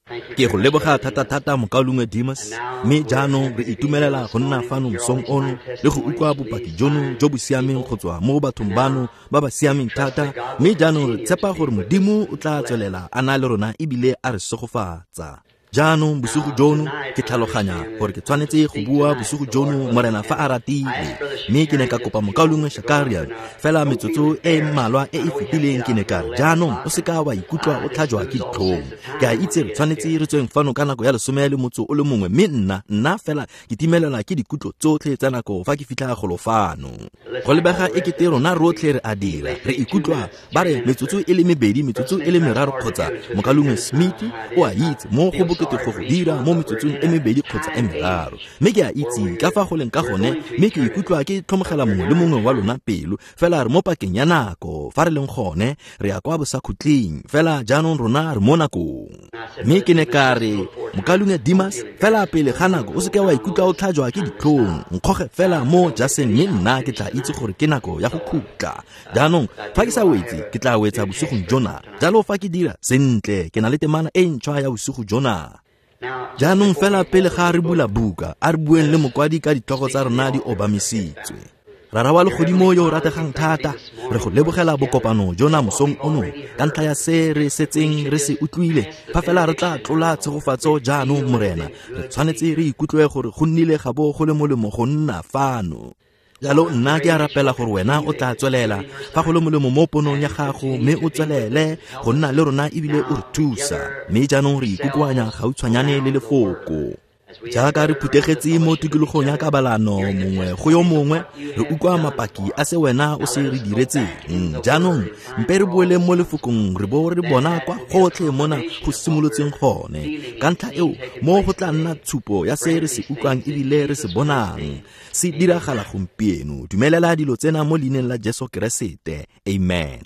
Ke go leboga thata mokaulungwe Dimas mme jaanong re itumelela go nna fano mosong ono le go utlwa bopaki jono jo bo siameng go tswa mo bathong bano ba ba siameng thata mme jaanong re tshepa gore Modimo o tla tswelela a na le rona ebile a re segofatsa. Jaanong bosigo jono ke tlhaloganya gore ke tshwanetse go bua bosigo jono morena fa a ratile mme ke ne ka kopa mokaulungwe Shakarian fela metsotso e mmalwa e fetileng ke ne ka re jaanong o seka wa ikutlwa o tlhajwa ke ditlhong. Ke a itse re tshwanetse re tsweng fano ka nako ya 10 le motso o le mongwe mme nna fela ke timelela ke dikutlo tsotlhe tsa nako fa ke fitlha go lofano go lebega ekete rona rotlhe re a dira re ikutlwa ba re metsotso e le mebedi metsotso e le meraro kgotsa mokaulungwe Smith o a itse mo go go dira mo metsotsong e mebedi kgotsa e meraro mme ke a itse ka fa go leng ka gone mme ke ikutlwa ke tlhomogela mongwe le mongwe wa lona pelo fela re mo pakeng ya nako fa re leng gone re ya kwa bosakhutleng fela jaanong rona re mo nakong mme ke ne ka re mokaulungwe Dimas fela pele ga nako o seke wa ikutlwa o tlhajwa ke ditlhong nkgoge fela mo Jason mme nna ke tla itse gore ke nako ya go khutla jaanong fa ke sa wetse ke tla wetsa bosigong jona jalo fa ke dira sentle ke na le temana e ntšhwa ya bosigo jona. Jaanong fela pele ga re bula buka a re bueng le mokwadi ka ditlhogo tsa rona di obamisitswe. Rara wa legodimo yo rategang thata re go lebogela bokopano jona mosong ono ka ntlha ya se re setseng re se utlwile fa fela re tla tlola tshegofatso jaanong morena re tshwanetse re ikutlwe gore go nnile ga bo go le molemo go nna fano. Jalo nna ke a rapela gore wena o tla tswelela fa go le molemo mo ponong ya gago mme o tswelele go nna le rona ebile o re thusa mme jaanong re ikukwanya gautshwanyane le lefoko jaaka re phutegetse mo tikologong ya kabalano mongwe go yo mongwe re ukwa mapaki a se wena o se re diretseng jaanong mpe re boele mo lefokong re bo re bona kwa gotlhe mona go simolotseng gone ka ntlha eo mo go tla nna tshupo ya se re se ukwang ebile re se bonang se diragala gompieno dumelela dilo tsena mo leineng la Jesu Keresete amen.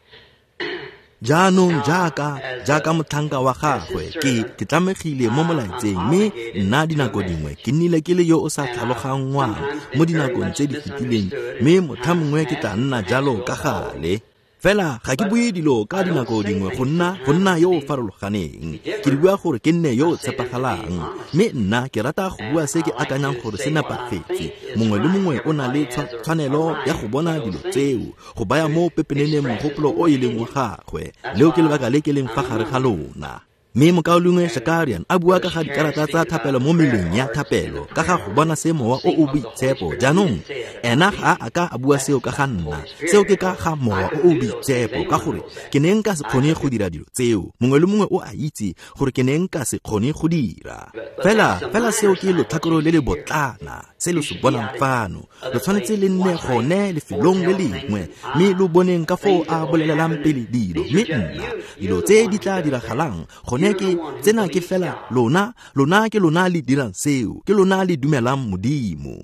Jaanong jaaka motlhanka wa gagwe ke tlamegile mo molaetseng mme nna dinako dingwe ke nnile ke le yo o sa tlhalogangwang mo dinakong tse di fetileng mme mothamongwe ke tla nna jalo ka gale fela ga ke bue dilo ka dinako dingwe go nna yo o farologaneng ke di bua gore ke nne yo o tsepagalang mme nna ke rata go bua se ke akanyang gore se nepagetse mongwe le mongwe o na le tshwanelo ya go bona dilo tseo go baya mo pepeneneng mogopolo o e leng wa gagwe leo ke lebaka le ke leng fa gare ga lona. Mme mokaulungwe Shakarian a bua ka ga dikarata tsa thapelo mo meleng ya thapelo ka ga go bona semowa o o boitshepo jaanong ena ga a ka a bua seo ka ga nna seo ke ka ga mowa o o boitshepo ka gore ke ne nka se kgone go dira dilo tseo mongwe le mongwe o a itse gore ke ne nka se kgone go dira fela seo ke lotlhakoro le le botlana se lo se bonang fano lo tshwanetse le nne gone lefelong le lengwe mme lo boneng ka foo a bolelelang pele dilo mme nna dilo tse di tla diragalang gone ke tsena ke fela lona ke lona le dirang seo ke lona le dumelang Modimo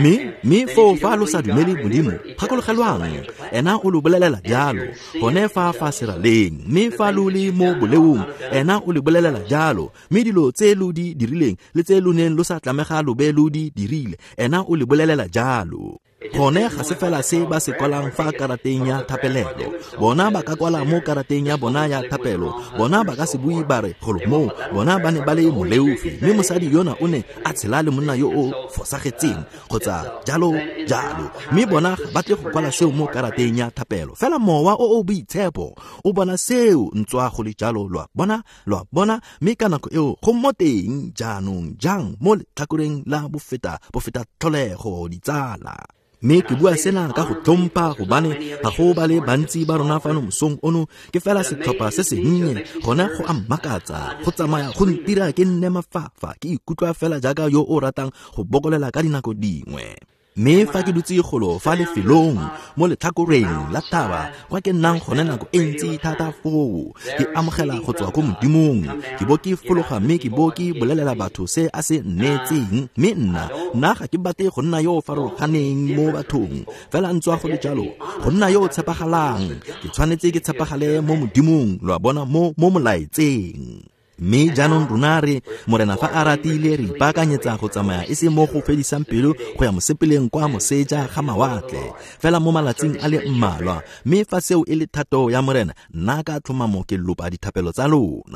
mme fa lo sa dumele Modimo gakologelwang ena o lo bolelela jalo gone fa seraleng mme fa lo le mo boleong ena o le bolelela jalo mme dilo tse lo di dirileng le tse lo neng lo sa tlamega lo be lo di dirile ena o le bolelela jalo gone ga se fela se ba se kwalang fa karateng ya thapelelo bona ba ka kwala mo karateng ya bona ya thapelo bona ba ka se bui ba re golomo bona ba ne ba le moleufi mme mosadi yona o ne a tshela le monna yo o fosagetseng kgotsa jalo mme bona ba tle go kwala seo mo karateng ya thapelo fela mowa o boitshepo o bona seo ntswa go le jalo lwa bona mme ka nako eo go mo teng jaanong jang mo letlhakoreng la bofeta tlholego ditsala mme ke bua sena ka go tlhompha gobane ga go ba le bantsi ba rona fano mosong ono ke fela setlhopha se sennye gona go a mmakatsa go tsamaya go ntira ke nne mafafa ke ikutlwa fela jaaka yo o ratang go bokolela ka dinako dingwe mme fa ke dutse golo fa lefelong mo letlhakoreng la taba kwa ke nnang gone nako e ntsi thata foo ke amogela go tswa ko Modimong ke bo ke fologa mme ke bo ke bolelela batho se a se nnetseng mme nna ga ke bate go nna yo o farologaneng mo bathong fela ntswa go le jalo go nna yo o tshepagalang ke tshwanetse ke tshepagale mo Modimong lwa bona mo molaetseng mme jaanong rona re morena fa a ratile re ipaakanyetsa go tsamaya e se mo go fedisang pelo go ya mosepeleng kwa moseja ga mawatle fela mo malatsing a le mmalwa mme fa seo e le thato ya morena nna ka tlhomamo ke lopa dithapelo tsa lona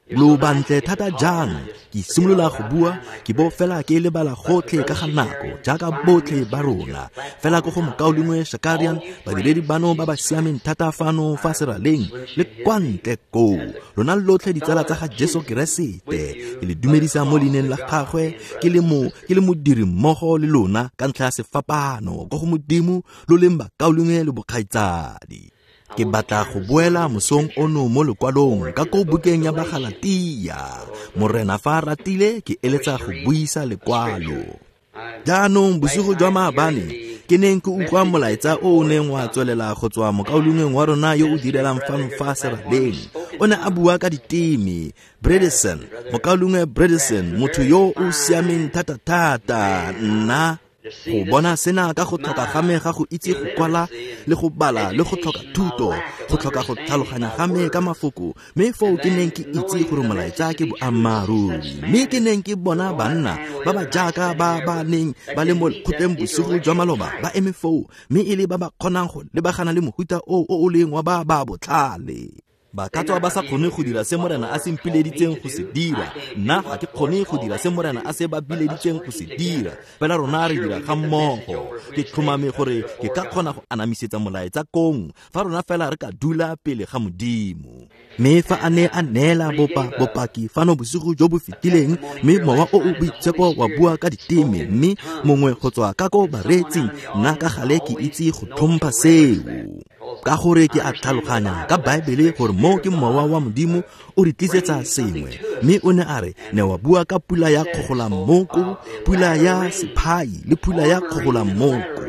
lo bantle thata jang ke simolola go bua ke bo fela ke lebala gotlhe ka ga nako jaaka botlhe ba rona fela go mokaulengwe Shakarian badiredi bano ba ba siameng thata fano fa seraleng le kwantle ko lona lotlhe ditsala tsa ga Jesu Keresete ke le dumedisa mo leineng la gagwe ke le modiri mmogo le lona ka ntlha ya sefapano go modimo lo le makaulengwe le bokgaitsadi ke batla go boela mosong ono mo lekwalong ka go bukeng ya Bagalatia morena fa ratile ke eletsa go buisa lekwalo jaanong bosigo jwa maabane ke neng ke utlwa molaetsa o neng wa tswelela go tswa mokaulengweng wa rona yo o direlang fano fa seraleng o ne a bua ka ditemi Bredesen mokaulengwe Bredesen motho yo o siameng thata nna go bona sena ka go tlhoka game ga go itse go kwala le go bala le go tlhoka thuto go tlhoka go tlhaloganya game ka mafoko mme fo ke neng ke itse gore molaetsa ke boammaruri mme ke neng ke bona banna ba ba jaaka ba neng ba le mo khutleng bosigo jwa maloba ba eme fo mme e le ba ba kgonang go lebagana le mohuta o leng wa ba botlhale ba ka tswa ba sa kgone go dira se morena a se mpileditseng go se dira nna ga ke kgone go dira se morena a se ba bileditseng go se dira fela rona re dira ga mmogo ke tlhomame gore ke ka kgona go anamisetsa molaetsa kong fa rona fela re ka dula pele ga modimo mme fa a ne a neela bopaki fano bosigo jo bo fetileng mme mowa o boitshepo wa bua ka diteme mme mongwe go tswa ka ko baretsi nna ka gale ke itse go tlhompha seo ka gore ke a tlhaloganya ka Baebele gore mo ke mowa wa modimo o re tlisetsa sengwe mme o ne a re ne wa bua ka pula ya kgogola mmoko pula ya sephai le pula ya kgogola mmoko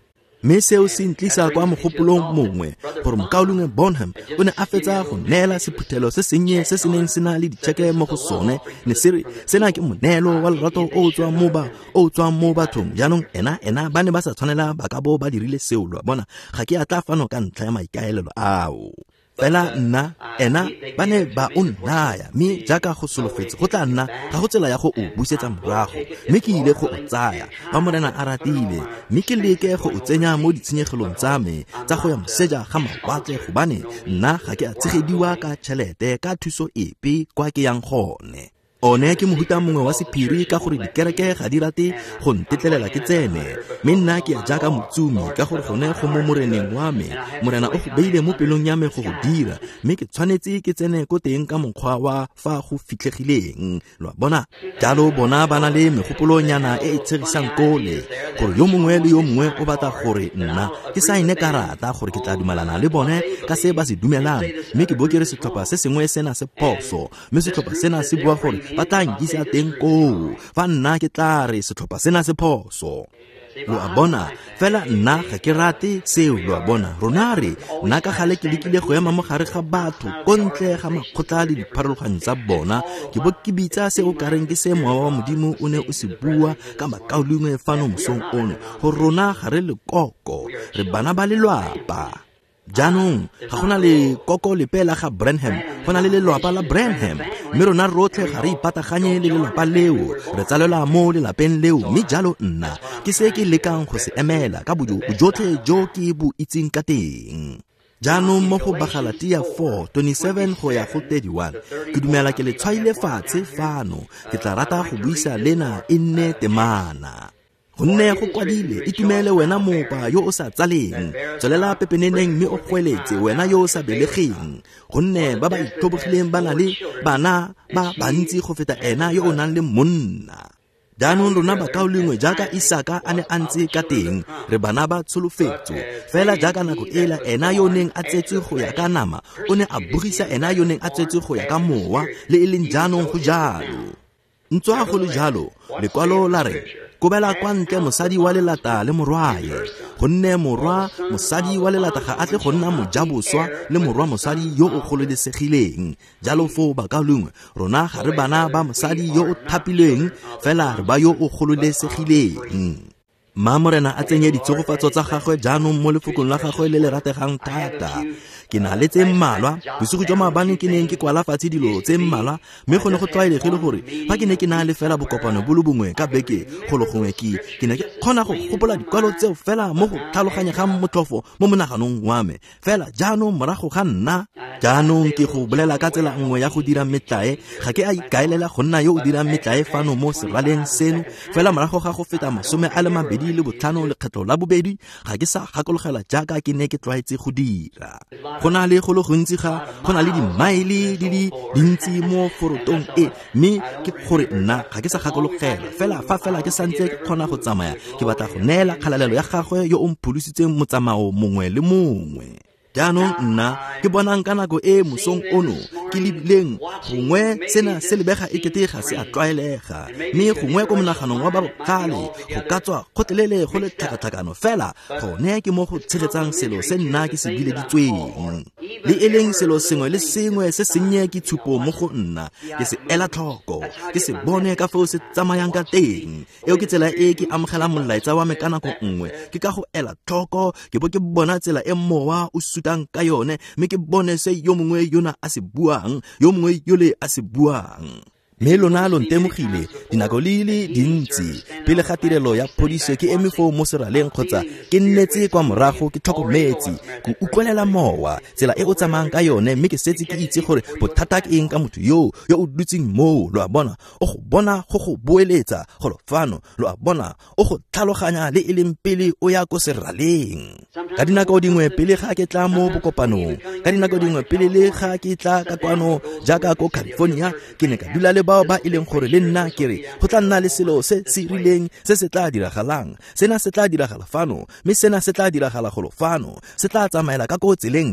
mme seo se ntlisa kwa mogopolong mongwe gore mokaulengwe Bonham o ne a fetsa go neela sephuthelo se sennye se se neng se na le ditšheke mo go sone ne se re sena ke monelo wa lerato o tswang mo bathong jaanong ena ba ne ba sa tshwanela ba ka bo ba dirile seo lwa bona ga ke atla fano ka ntlha ya maikaelelo ao fela ena ba ne ba o nnaya mme jaaka go solofetse go tla nna ga go tsela ya go o busetsa morago mme ke ile go o tsaya ba morena a ratile mme ke leke go o tsenya mo ditshenyegelong tsa me tsa go ya moseja ga mawatle gobane nna ga ke a tshegediwa ka tšhelete ka thuso epe kwa ke yang gone one ke mohuta mongwe wa sephiri ka gore dikereke ga di rate go ntetlelela ke tsene mme nna ke ya jaaka motsumi ka gore gone go mo moreneng wa me morena o go beile mo pelong ya me go go dira mme ke tshwanetse ke tsene ko teng ka mokgwa wa fa go fitlhegileng lwa bona jalo bona ba na le megopolonyana e tshegisang kole gore yo mongwe le yo mongwe o batla gore nna ke saene karata gore ke tla dumelana le bone ka se ba se dumelang mme ke bo ke re setlhopha se sengwe sena se poso mme setlhopha sena se bua gore ba tla nkisa teng koo fa nna ke tla re setlhopha sena se phoso lo a bona fela nna ga ke rate seo lo a bona rona re nna ka gale ke lekile go ema mo gare ga batho kontle ga makgotla le dipharologanyo tsa bona ke bo ke bitsa se o kareng ke se mowa wa modimo o ne o se bua ka makaulengwe fano mosong ono go rona ga re le koko re bana ba lelwapa jaanong ga gona le koko lepela ga Branham go na le lelwapa la Branham mme rona rotlhe ga re ipataganye le lelwapa leo re tsalela mo lelapeng leo mme jalo nna ke se ke lekang go se emela ka bojotlhe jo ke bo itseng ka teng jaanong mo go Bagalatia 4:27 go ya go 31 ke dumela ke le tshwaile fatshe fano ke tla rata go buisa lena e nne temana gonne go kwadile itumele wena mopa yo o sa tsaleng tswelela pepeneneng mme o gweletse wena yo o sa belegeng gonne ba ba itlhobogileng ba na le bana ba bantsi go feta ena yo o nang le monna jaanong rona bakaulengwe jaaka Isaka a ne a ntse ka teng re bana ba tsholofetso fela jaaka nako ela ena yo neng a tsetswe go ya ka nama o ne a bogisa ena yo neng a tsetswe go ya ka mowa le e leng jaanong go jalo ntswa go le jalo lekwalo la re kobela kwa ntle mosadi wa lelata le morwae gonne morwa mosadi wa lelata ga a tle go nna mojaboswa le morwa mosadi yo o gololesegileng jalo fo bakaulengwe rona ga re bana ba mosadi yo o thapilweng fela re ba yo o gololesegileng Mamorena a tsenye ditsogofatso tsa gagwe jaanong mo lefokong la gagwe le le rategang thata ke na le tse mmalwa bosigo jwa maabane ke neng ke kwala fatshe dilo tse mmalwa mme go ne go tlwaelegile gore fa ke ne ke na le fela bokopano bo le bongwe ka beke go le gongwe ke ne ke kgona go gopola dikwalo tseo fela mo go tlhaloganyegang motlhofo mo monaganong wa me fela jaanong morago ga nna jaanong ke go bolela ka tsela nngwe ya go dira metlae ga ke a ikaelela go nna yo o dirang metlae fano mo seraleng seno fela morago ga go feta 25 lekgetlo la bobedi ga ke sa gakologela jaaka ke ne ke tlwaetse go dira go na le go le gontsi go na le dimaile di dintsi mo forotong mme ke gore nna ga ke sa gakologela fela ke santse ke kgona go tsamaya ke batla go neela kgalalelo ya gagwe yo o mphulusitseng motsamao mongwe le mongwe jaanong nna ke bonang ka nako mosong ono ke lebileng gongwe sena se lebega ekete ga se a tlwaelega mme gongwe ko monaganong wa babogale go ka tswa kgotlelele go le tlhakatlhakano fela gone ke mo go tshegetsang selo se nna ke se bileditsweng le eleng selo sengwe le sengwe se sennye ke tshupo mo go nna ke se ela tlhoko ke se bone ka fao se tsamayang ka teng eo ke tsela ke amogela molaetsa wa me ka nako nngwe ke ka go ela tlhoko ke bo ke bona tsela mowa o sutang ka yone mme ke bone se yo mongwe yona a se buang yo mongwe yo le a se buang mme lona lo ntemogile dinako le dintsi pele ga tirelo ya phodiso ke emefo mo seraleng kgotsa ke nnetse kwa morago ke tlhokometse go utlwelela mowa tsela o tsamayang ka yone mme ke setse ke itse gore bothata ke eng ka motho yo o dutseng mo lo a bona o go bona go boeletsa go lo fano lo a bona o go tlhaloganya le eleng pele o ya go seraleng ka dinako dingwe pele ga ke tla mo bokopanong ka dinako dingwe pele le ga ke tla ka kwano jaaka ko California ke ne ka dula le bao ba ileng gore le nna kere go tla nna le selo se se rileng se se tla diragalang sena se tla diragala fano mme sena se tla diragala go lo fano se tla tsamaela ka go tseleng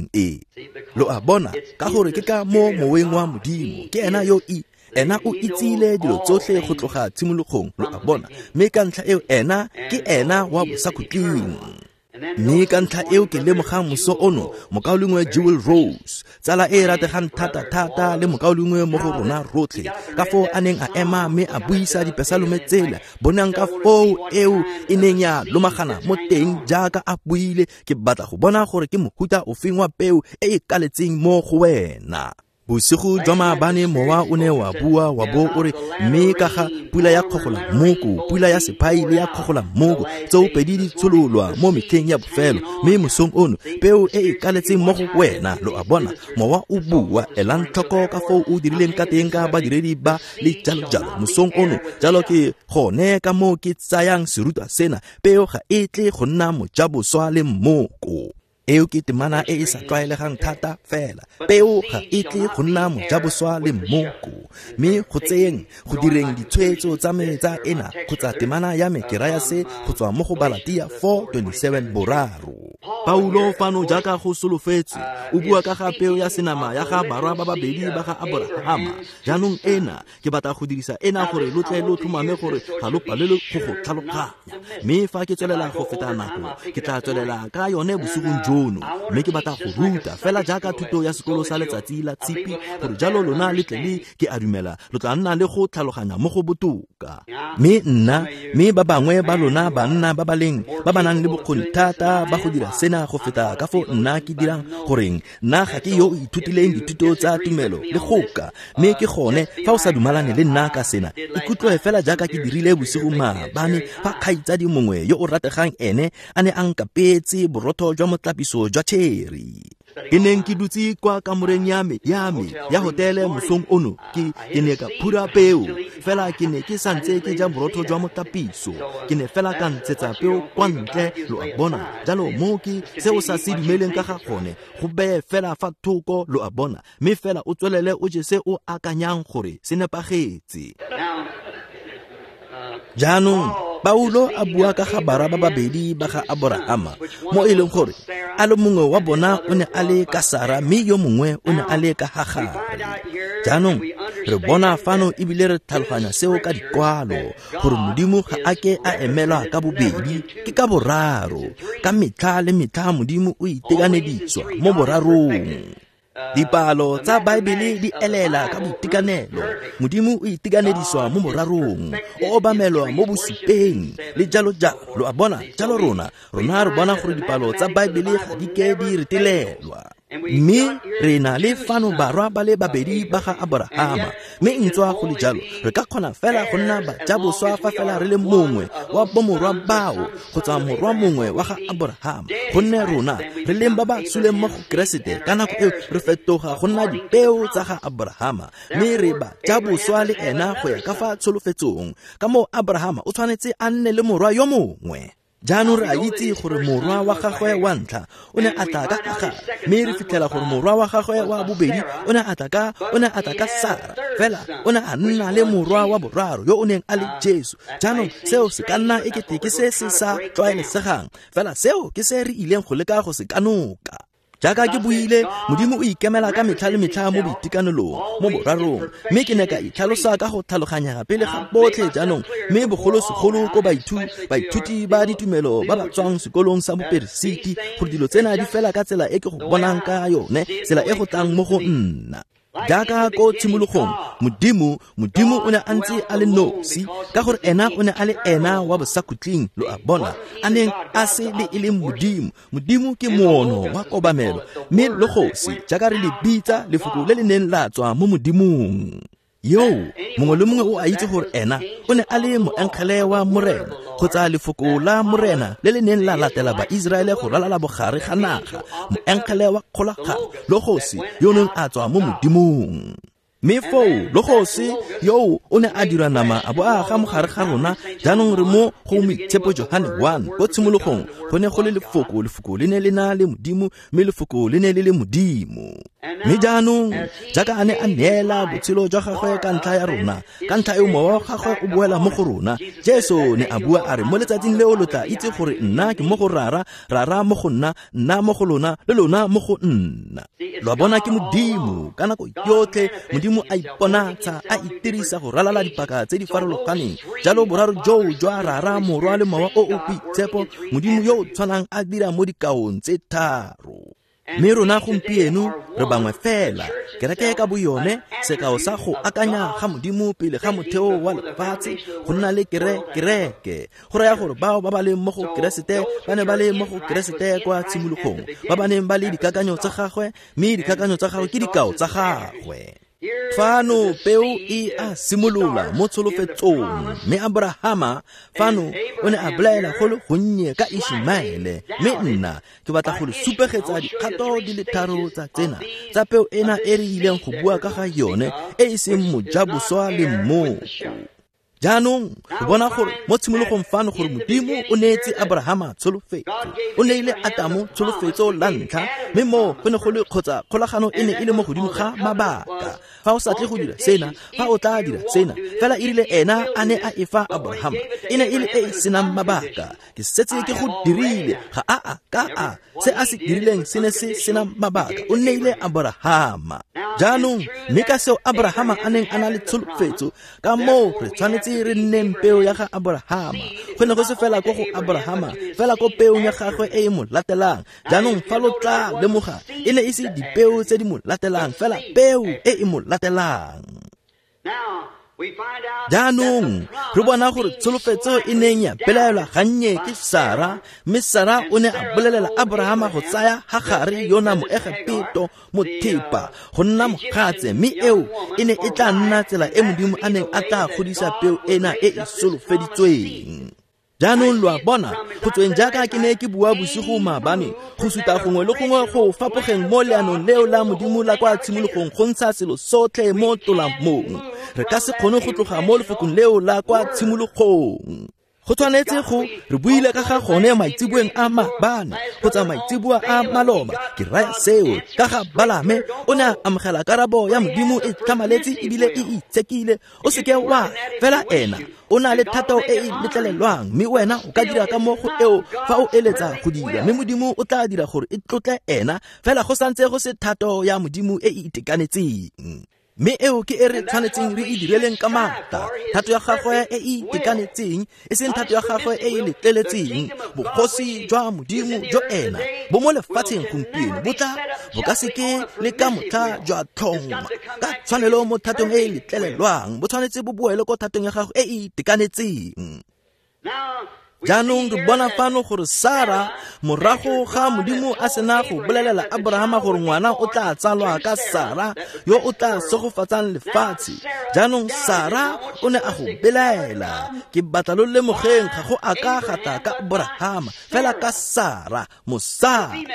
lo a bona ka gore ke ka mo moweng wa modimo ke ena yo ena o itsile dilo tsotlhe go tloga tshimologong lo a bona mme ka ntlha ena ke ena wa bosakhutleng mme ka ntlha ke lemogang moso ono mokaolengwe Jewel Rose tsala rategang thata le mokaolengwe mo go rona rotlhe ka fo a neng a ema mme a buisa dipesalome tsela bonang ka fo neng ya lomagana mo teng jaaka a buile ke batla go bona gore ke mohuta o feng wa peo kaletseng mo go wena bosigo jwa maabane mowa o ne wa bua wa bo ore mme ka ga pula ya kgogola mmoko pula ya sephai le ya kgogola mmoko tseo pedi di tshololwa mo metlheng ya bofelo mme mosong ono peo kaletseng mo go wena lo a bona mowa o bua elang tlhoko ka fo o dirileng ka teng ka badiredi ba le jalo mosong ono jalo ke gone ka mo ke tsayang seruta sena peo ga tle go nna mojaboswa le mmoko ke temana sa tlwaelegang thata fela peo ga tle go nna mojaboswa le mmoko mme go tseng go direng ditshwetso tsa me tsa ena kgotsa temana ya me ke raya se go tswa mo go Galatia 4:27 boraro Paulo fano jaaka go solofetse o bua ka ga peo ya senama ya ga barwa ba babedi ba ga Abrahama jaanong ke batla go dirisa gore lo tle lo tlhomame gore ga lo palele go tlhaloganya mme fa ke tswelela go feta nako ke tla tswelela ka yone bosigong mme ke batla go ruta fela jaaka thuto ya sekolo sa letsatsi la tshipi gore jalo lona le tle ke a dumela lo tla nna le go tlhaloganya mo go botoka mme ba bangwe ba lona ba nna ba ba nang le bokgoni thata ba go dira sena go feta ka fo nna ke dirang goreng nna ga ke yo ithutileng dithuto tsa tumelo le goka mme ke gone fa o sa dumalane le nna ka sena ikutlwe fela jaaka ke dirile bosigo maabane fa kgaitsadi mongwe yo o rategang a ne a nkapetse borotho jwa motlapiso jwa cherry ke neng ke dutse kwa kamoreng ya me ya hotele mosong ono ke ne ka phura peo fela ke ne ke santse ke ja borotho jwa motlapiso ke ne fela ka ntshetsa peo kwa ntle lo a bona jalo mo ke se o sa se dumeleng ka ga gone go be fela fa thoko lo a bona mme fela o tswelele o je se o akanyang gore se nepagetse jaanong Paulo a bua ka ga bara ba babedi ba ga Abrahama mo e leng gore a le mongwe wa bona o ne a le ka Sara mme yo mongwe o ne a le ka Hagari jaanong re bona fano ebile re tlhaloganya seo ka dikwalo gore modimo ga a ke a emelwa ka bobedi ke ka boraro ka metlha le metlha modimo o itekaneditswa mo borarong dipalo tsa Baebele di elela ka boitekanelo modimo o itekanediswa mo borarong o obamelwa mo bosupeng le jalo lo a bona jalo rona re bona gore dipalo tsa Baebele ga di ke di retelelwa mme re na le fano barwa ba le babedi ba ga Abrahama mme ntswa go le jalo re ka kgona fela go nna bajaboswa fa fela re le mongwe wa bomorwa bao kgotsa morwa mongwe wa ga Abrahama gonne rona re leng ba ba suleng mo go Keresete ka nako eo re fetoga go nna dipeo tsa ga Abrahama mme re bajaboswa le ena go ya ka fa tsholofetsong ka mo Abrahama o tshwanetse a nne le morwa yo mongwe. Jaanong re a itse gore morwa wa gagwe wa ntlha o ne a tla ka Hagar mme re fitlhela gore morwa wa gagwe wa bobedi o ne a tla ka Sara fela o ne a nna le morwa wa boraro yo o neng a le Jesu. Jaanong seo se ka nna ekete ke se se sa tlwaelesegang fela seo ke se re ileng go leka go se kanoka. Jaaka ke buile Modimo o ikemela ka metlha le metlha mo boitekanelong mo borarong mme ke ne ka itlhalosa ka go tlhaloganya pele ga botlhe jaanong mme bogolosegolo ko baithuti ba ditumelo ba ba tswang sekolong sa boperesiti gore dilo tsena di fela ka tsela e ke go bonang ka yone tsela e go tlang mo go nna. Jaaka ko tshimologong Modimo o ne a ntse a le nosi ka gore ena o ne a le ena wa bosakutling lo a bona a neng a se le e le Modimo ke moono wa kobamelo mme logosi jaaka re le bitsa lefoko le le neng la tswa mo Modimong. Mongwe le mongwe o a itse gore ena o ne a le moenkgele wa morena kgotsa lefoko la morena le le neng la latela ba Israele go ralala bogare ga naga, moenkgele wa kgolagano logosi yo neng a tswa mo Modimong. Mme foo logosi yo o ne a dira nama a bo a ga mogare ga rona jaanong re mo go Moitshepo Johane 1 ko tshimologong go ne go le lefoko le ne le na le Modimo mme lefoko le ne le le Modimo. Mme jaanong jaaka a ne a neela botshelo jwa gagwe ka ntlha ya rona ka ntlha eo mowa wa gagwe o boela mo go rona Jesu ne a bua a re mo letsatsing leo lo tla itse gore nna ke mo go rara mo go nna mo go lona le lona mo go nna. Lo bona ke Modimo ka nako yotlhe Modimo a iponatsa a itirisa go ralala dipaka tse di farologaneng jalo boraro jo jwa rara morwa le mowa o Boitshepo Modimo yo tshwanang a dira mo dikaong tse tharo. Mme rona gompieno re bangwe fela kereke ka boyone sekao sa go akanya ga Modimo pele ga motheo wa lefatshe go nna le kereke go raya gore bao ba ba le mo go Keresete ba ne ba le mo go Keresete kwa tshimologong ba ba neng ba le dikakanyo tsa gagwe mme dikakanyo tsa gagwe ke dikao tsa gagwe. Fano peo e a simolola mo tsholofetsong mme Abrahama fano o ne a bolela go le gonnye ka Ishmaele mme nna ke batla go le supegetsa dikgato di le tharo tsa tsena tsa peo ena e re ileng go bua ka ga yone e e seng mojaboswa le mmoko. Jaanong re bona gore mo tshimologong fano gore Modimo o neetse Abrahama tsholofetso o neile Adamo tsholofetso la ntlha mme mo go ne go le kgotsa kgolagano e ne e le mo godimo ga mabaka fa o sa tle go dira sena fa o tla dira sena fela e rile ena a ne a efa Abrahama e ne e le e senang mabaka ke setse ke go dirile ga se a se dirileng se ne se senang mabaka o neile Abrahama. Jaanong mme ka seo Abrahama a neng a na le tsholofetso ka mo re tshwanetse re nne peo ya ga Abrahama go ne go se fela ko go Abrahama fela ko peong ya gagwe e mo latelang. Jaanong fa lo tla lemoga e ne e se dipeo tse di mo latelang fela peo e mo latelang. Jaanong re bona gore tsholofetso e neng ya belaelwa gannye ke Sara mme Sara o ne a bolelela Abrahama go tsaya Hagare yona moegepeto mothepa go nna mogatse mme eo e ne e tla nna tsela e Modimo a neng a tla godisa peo ena e e solofeditsweng. Jaanong lo a bona go tsweng jaaka ke ne ke bua bosigo maabane go suta gongwe le gongwe go fapogeng mo leanong leo la Modimo la kwa tshimologong go ntsha selo sotlhe mo tolamong re ka se kgone go tloga mo lefokong leo la kwa tshimologong. Go tshwanetse go re buile ka ga gone maitsibueng a maabane kgotsa maitsibua a maloba ke raya seo ka ga Balame o ne a amogela karabo ya Modimo e tlhamaletse ebile e itsekile o seke wa fela ena o na le thato e e letlelelwang mme wena o ka dira ka mo go eo fa o eletsa go dira mme Modimo o tla dira gore e tlotle ena fela go santse go se thato ya Modimo e e itekanetseng. Mme eo ke e re tshwanetseng re e direleng ka matla thato ya gagwe e e itekanetseng e seng thato ya gagwe e e letleletseng. Bogosi jwa Modimo jo ena bo mo lefatsheng gompieno bo ka seke le ka motlha jwa tlhoma ka tshwanelo mo thatong e e letlelelwang bo tshwanetse bo boele ko thatong ya gago e e itekanetseng. jaanong re bona fano gore Sara morago ga modimo a sena go bolelela Abrahama gore ngwana o tla tsalwa ka Sara yo o tla segofatsang lefatshe. Jaanong Sara o ne a go belaela, ke batla lo lemogeng ga go aka gata ka Abrahama fela ka Sara mosadi.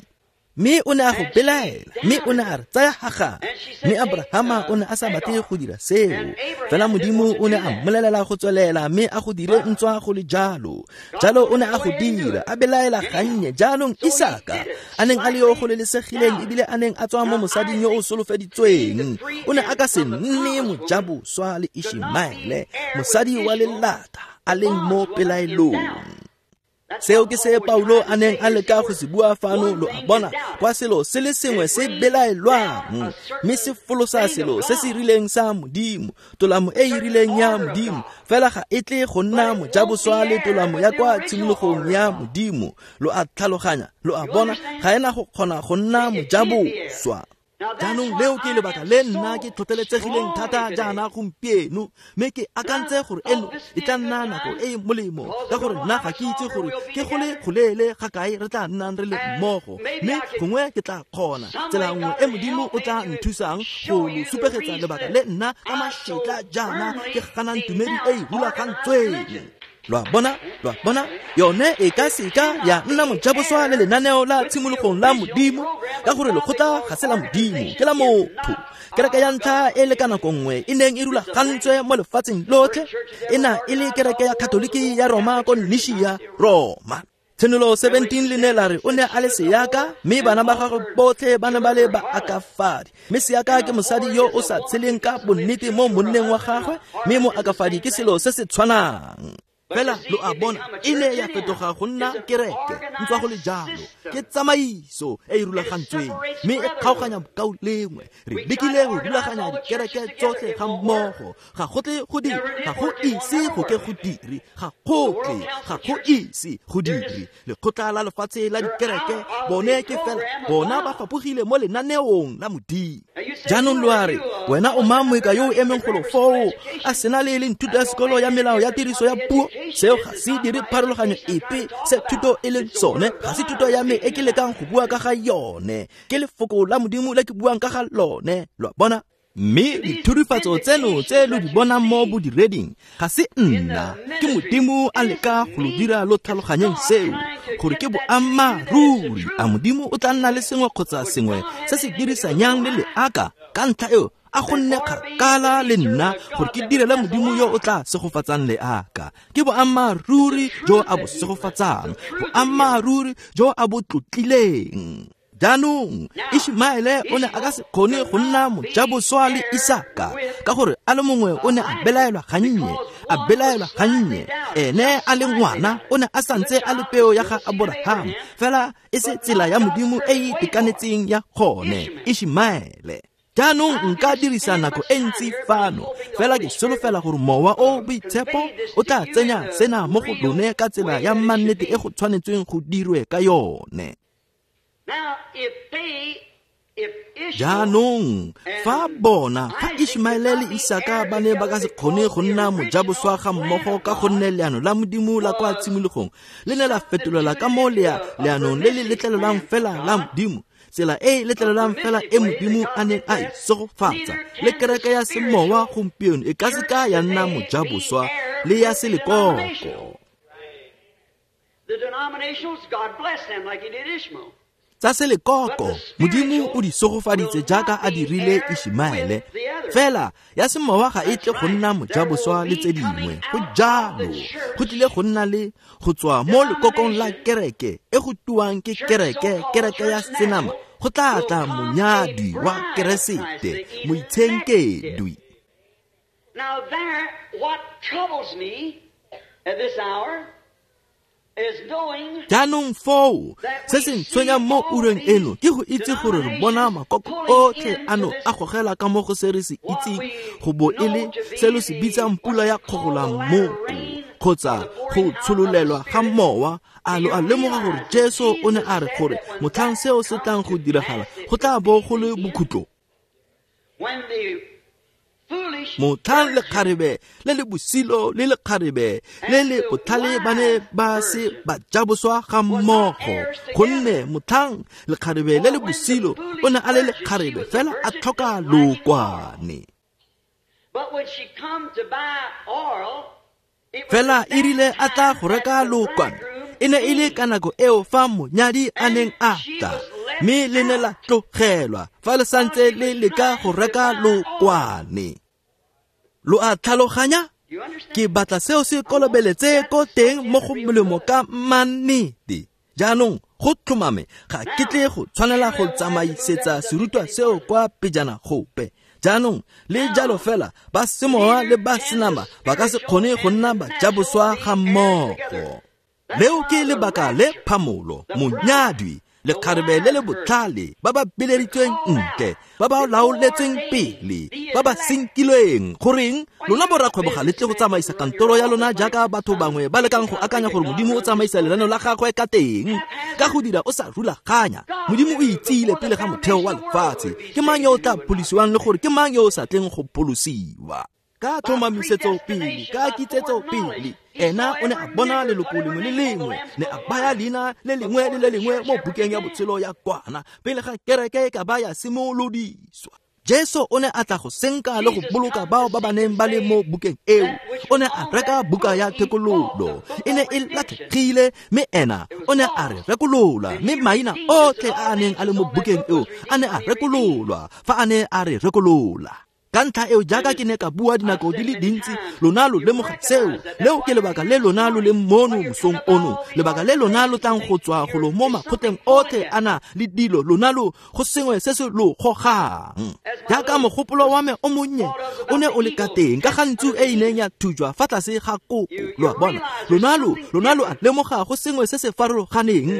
Mme o ne a go belaela, mme o ne a re tsaya haga. Mme Abrahama o ne a sa batle go dira seo. Fela modimo o ne a mmolelela go tswelela, mme a go dire ntswa go le jalo. Jalo o ne a go dira, a belaela gannye. Jaanong Isaka a neng a le yo go lelesegileng ebile a neng a tswa mo mosading yo o solofeditsweng, o ne a ka se nne mojaboswa le Ishmaele, mosadi wa lelata a leng mo pelaelong. Seo ke se Paulo a neng a leka go se bua fano. Lo a bona kwa selo se le sengwe se belaelwang, mme se folosa selo se se rileng sa modimo, tolamo e rileng ya modimo fela ga e tle go nna mojaboswa le tolamo ya kwa tshimologong ya modimo. Lo a tlhaloganya, lo a bona ga ena go kgona go nna mojaboswa. Jaanong leo ke lebaka le nna ke tlhotlheletsegileng thata jaana gompieno, mme ke akantse gore eno e tla nna nako e molemo ka gore nna ga ke itse gore ke golele ga kae re tla nnang re le mmogo, mme gongwe ke tla kgona tsela nngwe e modimo o tla nthusang go supegetsa lebaka le nna ka mašetla jaana ke ganang tumedi e rulagantsweng. Lo bona yone e ka seka ya nna mojaboswa le lenaneo la tshimologong la modimo, ka gore lekgotla ga se la modimo, ke la motho. Kereke ya ntlha e le ka nako nngwe e neng e rulagantswe mo lefatsheng lotlhe, e na e le kereke ya Katoliki ya Roma ko Nishia, Roma. Tsenolo 17 le ne la re o ne a le Seaka, mme bana ba gagwe botlhe ba ne ba le baakafadi. Mme Seaka ke mosadi yo o sa tsheleng ka bonnete mo monneng wa gagwe, mme mo akafadi ke selo se se tshwanang. Fela lo a bona e ne ya fetoga go nna kereke, ntswa go le jalo ke tsamaiso e e rulagantsweng, mme e kgaoganya bokao lengwe. Re lekile go rulaganya dikereke tsotlhe ga mmogo, ga gotle go dire, ga go ise go ke go dire, ga go ise go dire. Lekgotla la lefatshe la dikereke bone ke fela bona ba fapogile mo lenaneong la modimo. Jaanong lo a re wena o mamoeka yo o emeng golo foo a sena le nthuto ya sekolo ya melao ya tiriso ya puo. Seo ga se dire pharologanyo epe, se thuto e leng tsone ga se thuto ya me e ke lekang go bua ka ga yone, ke lefoko la modimo le ke buang ka ga lone. Lo bona mme dithurufatso tseno tse lo di bonang mo bodireding ga se nna, ke modimo a leka go lo dira lo tlhaloganyeng seo gore ke boammaruri a modimo o tla nna le sengwe kgotsa sengwe se se dirisanyang le leaka ka ntlha eo a go nne kgakala le nna gore ke direle modimo yo o tla segofatsang leaka. Ke boammaruri jo a bo segofatsang, boammaruri jo a bo tlotlileng. Jaanong Ishmaele o ne a ka se kgone go nna mojaboswa le Isaka ka gore a le mongwe o ne a belaelwa gannye, ene a le ngwana o ne a santse a le peo ya ga Abraham, fela e se tsela ya modimo e e tekanetseng ya gone Ishmaele. Jaanong nka dirisa nako e ntsi fano fela ke solofela gore mowa o boitshepo o tla tsenya sena mo go lone ka tsela ya mannete e go tshwanetsweng go dirwe ka yone. Jaanong fa Ishmaele le Isaka ba ne ba ka se kgone go nna mojaboswa ga mmogo ka gonne leano la modimo la kwa tshimologong le ne la fetolela ka mo leanong le le letlelelang fela la modimo, tsela e letlelelang fela e modimo a neng a e segofatsa. Le kereke ya semowa gompieno e ka se ka ya nna mojaboswa le ya selekoko. The denominations, God bless them like he did Ishmael. Tsa selekoko modimo o di segofaditse jaaka a dirile Ishmaele, fela ya semowa ga e tle go nna mojaboswa le tse dingwe. Go jalo go tlile go nna le go tswa mo lekokong la kereke e go tuang ke kereke ya senama, go tla tla monyadi wa keresete, moitshenkedi. Now there, what troubles me at this hour is knowing Jaanong foo se se ntshwenya mo ureng eno ke go itse gore re bona makoko otlhe ano a gogela ka mo go se re se itse go bo e le se lo se bitsang pula ya kgogola mmoto kgotsa go tshololelwa ga mowa. A lemoga gore Jesu o ne a re gore motlhang seo se tlang go diragala go tla bo go le bokhutlo. when the mothang le kgarebe le le bosilo le le kgarebe le le bothale ba ne ba se ba jaboswa ga mmogo gonne mothang le kgarebe le le bosilo o ne a le kgarebe fela a tlhoka lokwane fela e rile a tla go reka lokwane e ne e le ka nako eo fa monyadi a neng a tla mme le ne la tlogelwa fa le santse le leka go reka lokwane lo a tlhaloganya ke batla seo se kolobeletse ko teng mo go molemo ka mannete jaanong go tlhomame ga ke tle go tshwanela go tsamaisetsa serutwa seo kwa pejana gope jaanong le jalo fela ba semowa le ba senama ba ka se kgone go nna ba jaboswa ga mmogo leo ke lebaka le phamolo monyadwi le kgarebe le le botlhale ba ba beleditsweng ntle ba ba laoletsweng pele ba ba senkilweng goreng lona borakgwebo ga le tle go tsamaisa kantoro ya lona jaaka batho bangwe ba lekang go akanya gore modimo o tsamaisa lenaneo la gagwe ka teng ka go dira o sa rulaganya modimo o itsile pele ga motheo wa lefatshe ke mang yo o tla pholosiwang le gore ke mang yo o sa tleng go pholosiwa ka tlhomamisetso pele ka kitsetso pele ena o ne a bona leloko lengwe le lengwe ne a baya leina le lengwe le le lengwe mo bukeng ya botshelo ya kwana pele ga kereke ka baya simolodiswa Jesu o ne a tla go senka le go boloka bao ba ba neng ba le mo bukeng eo o ne a reka buka ya thekololo e ne e latlhegile mme ena o ne a re rekolola mme maina otlhe a neng a le mo bukeng eo a ne a rekololwa fa a ne a re rekolola ka ntlha eo jaaka ke ne ka bua dinako di le dintsi lona lo lemoga seo leo ke lebaka le lona lo le mono mosong ono lebaka le lona lo tlang go tswa go lo mo makgotleng otlhe ana le dilo lona lo go sengwe se se lo gogang jaaka mogopolo wa me o monnye o ne o le ka teng ka gantsi e ineng ya thujwa fa tlase ga kopo lo bona lona lo a lemoga go sengwe se se farologaneng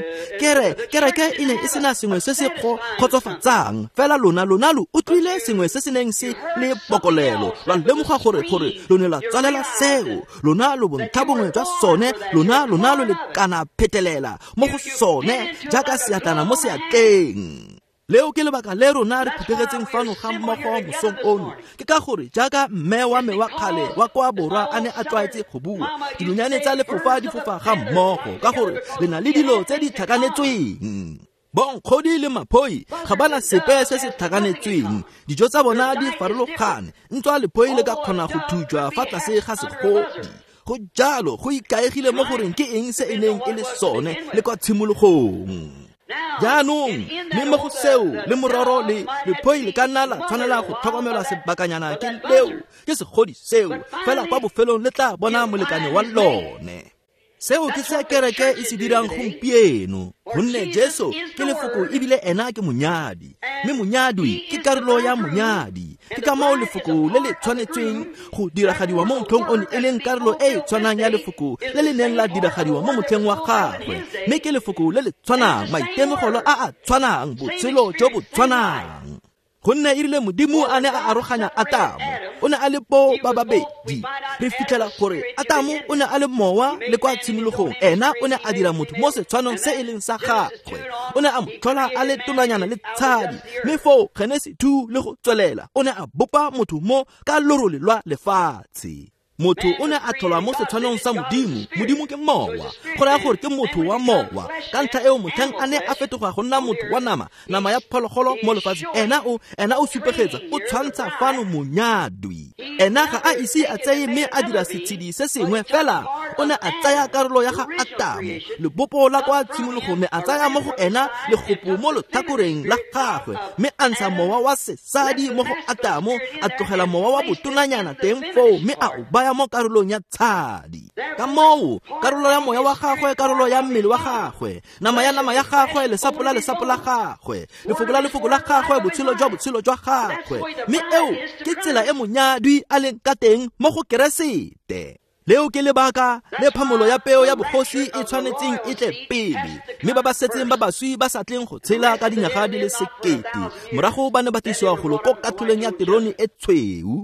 kereke e ne e sena sengwe se se khotsofatsang fela lona lo utlwile sengwe se se neng se le pokolelo la lemoga gore lone la tsalela seo lona lo bontlha bongwe jwa sone lona lo le kana phetelela mo go sone jaaka seatlana mo seatleng leo ke lebaka le rona re phuthegetseng fano ga mmogo mosong ono ke ka gore jaaka mme wa me wa kgale wa kwa borwa a ne a tlwaetse go bua dilonyane tsa lefofa di fofa ga mmogo ka gore le na le dilo tse di tlhakanetsweng bonkgodi le maphoi ga bana sepe se se tlhakanetsweng dijo tsa bona di farologane ntswa lephoi le ka kgona go thujwa fa tlase ga segodi go jalo go ikaegile mo goreng ke eng se e neng e le sone le kwa tshimologong jaanong mme mo go seo le mororo le lephoi le ka nna la tshwanela go tlhokomelwa sebakanyana ke leo ke segodi seo fela kwa bofelong le tla bona molekane wa lone seo ke se kereke e se dirang gompieno gonne Jesu ke lefoko ebile ena ke monyadi mme monyadi ke karolo ya monyadi ke ka moo lefoko le le tshwanetsweng go diragadiwa mo mothong o e leng karolo e tshwanang ya lefoko le le neng la diragadiwa mo motheng wa gagwe mme ke lefoko le le tshwanang maitemogelo a tshwanang botshelo jo bo tshwanang gonne e rile modimo a ne a aroganya Atamo o ne a le po ba babedi re fitlhela gore Atamo o ne a le mowa le kwa tshimologong ena o ne a dira motho mo setshwanong se e leng sa gagwe o ne a mo tlhola a le tolanyana le tshadi mme foo Genesis 2 le go tswelela o ne a bopa motho mo ka lorole lwa lefatshe motho o ne a tlhola mo setshwanong sa modimo ke mowa go raya gore ke motho wa mowa ka ntlha eo motheng a ne a fetoga go nna motho wa nama ya phologolo mo lefatsheng ena o supegetsa o tshwantsha fano monyadwi ena ga a ise a tseye mme a dira setshedi se sengwe fela o ne a tsaya karolo ya ga Atamo lebopo la kwa tshimologong mme a tsaya mo go ena legopo mo letlhakoreng la gagwe mme a ntsha mowa wa sesadi mo go Atamo a tlogela mowa wa botonanyana teng foo mme a o baya mo karolong ya tshadi ka moo karolo ya moya wa gagwe karolo ya mmele wa gagwe nama ya gagwe lesapo la gagwe lefoko la gagwe botshelo jwa gagwe mme eo ke tsela e monyadwi a leng ka teng mo go Keresete leo ke lebaka le phamolo ya peo ya bogosi e tshwanetseng e tle pele mme ba ba setseng ba baswi ba sa tleng go tshela ka dinyaga di le 1,000 morago ba ne ba tisiwa go lo ko katoleng ya Tirone e tshweu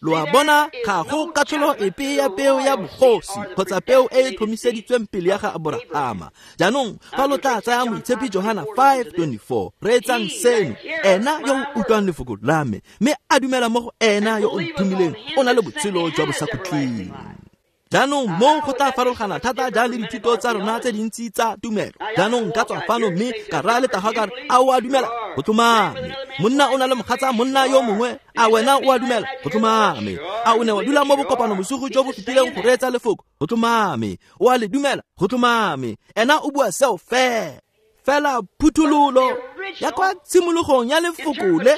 lo a bona ga go katlholo epe ya peo ya bogosi kgotsa peo e tlhomiseditsweng pele ya ga Abrahama. Jaanong fa lo tla tsaya moitshepi Johana 5:24 re etsang seno, ena yo o utlwang lefoko la me mme a dumela mo go ena yo o nthumileng o na le botshelo jwa bo sa khutleng. Jaanong mo go tla farologana thata jang le dithuto tsa rona tse dintsi tsa tumelo. Jaanong ka tswa fano mme ka raya le tagakare a o a dumela go tlhomame. Monna o na le mogatsa monna yo mongwe, a wena o a dumela go tlhomame. A o ne wa dula mo bokopano bosigo jo bo fetileng go reetsa lefoko go tlhomame. O a le dumela go tlhomame. Ena o bua seo fela phuthululo ya kwa tshimologong ya lefoko le,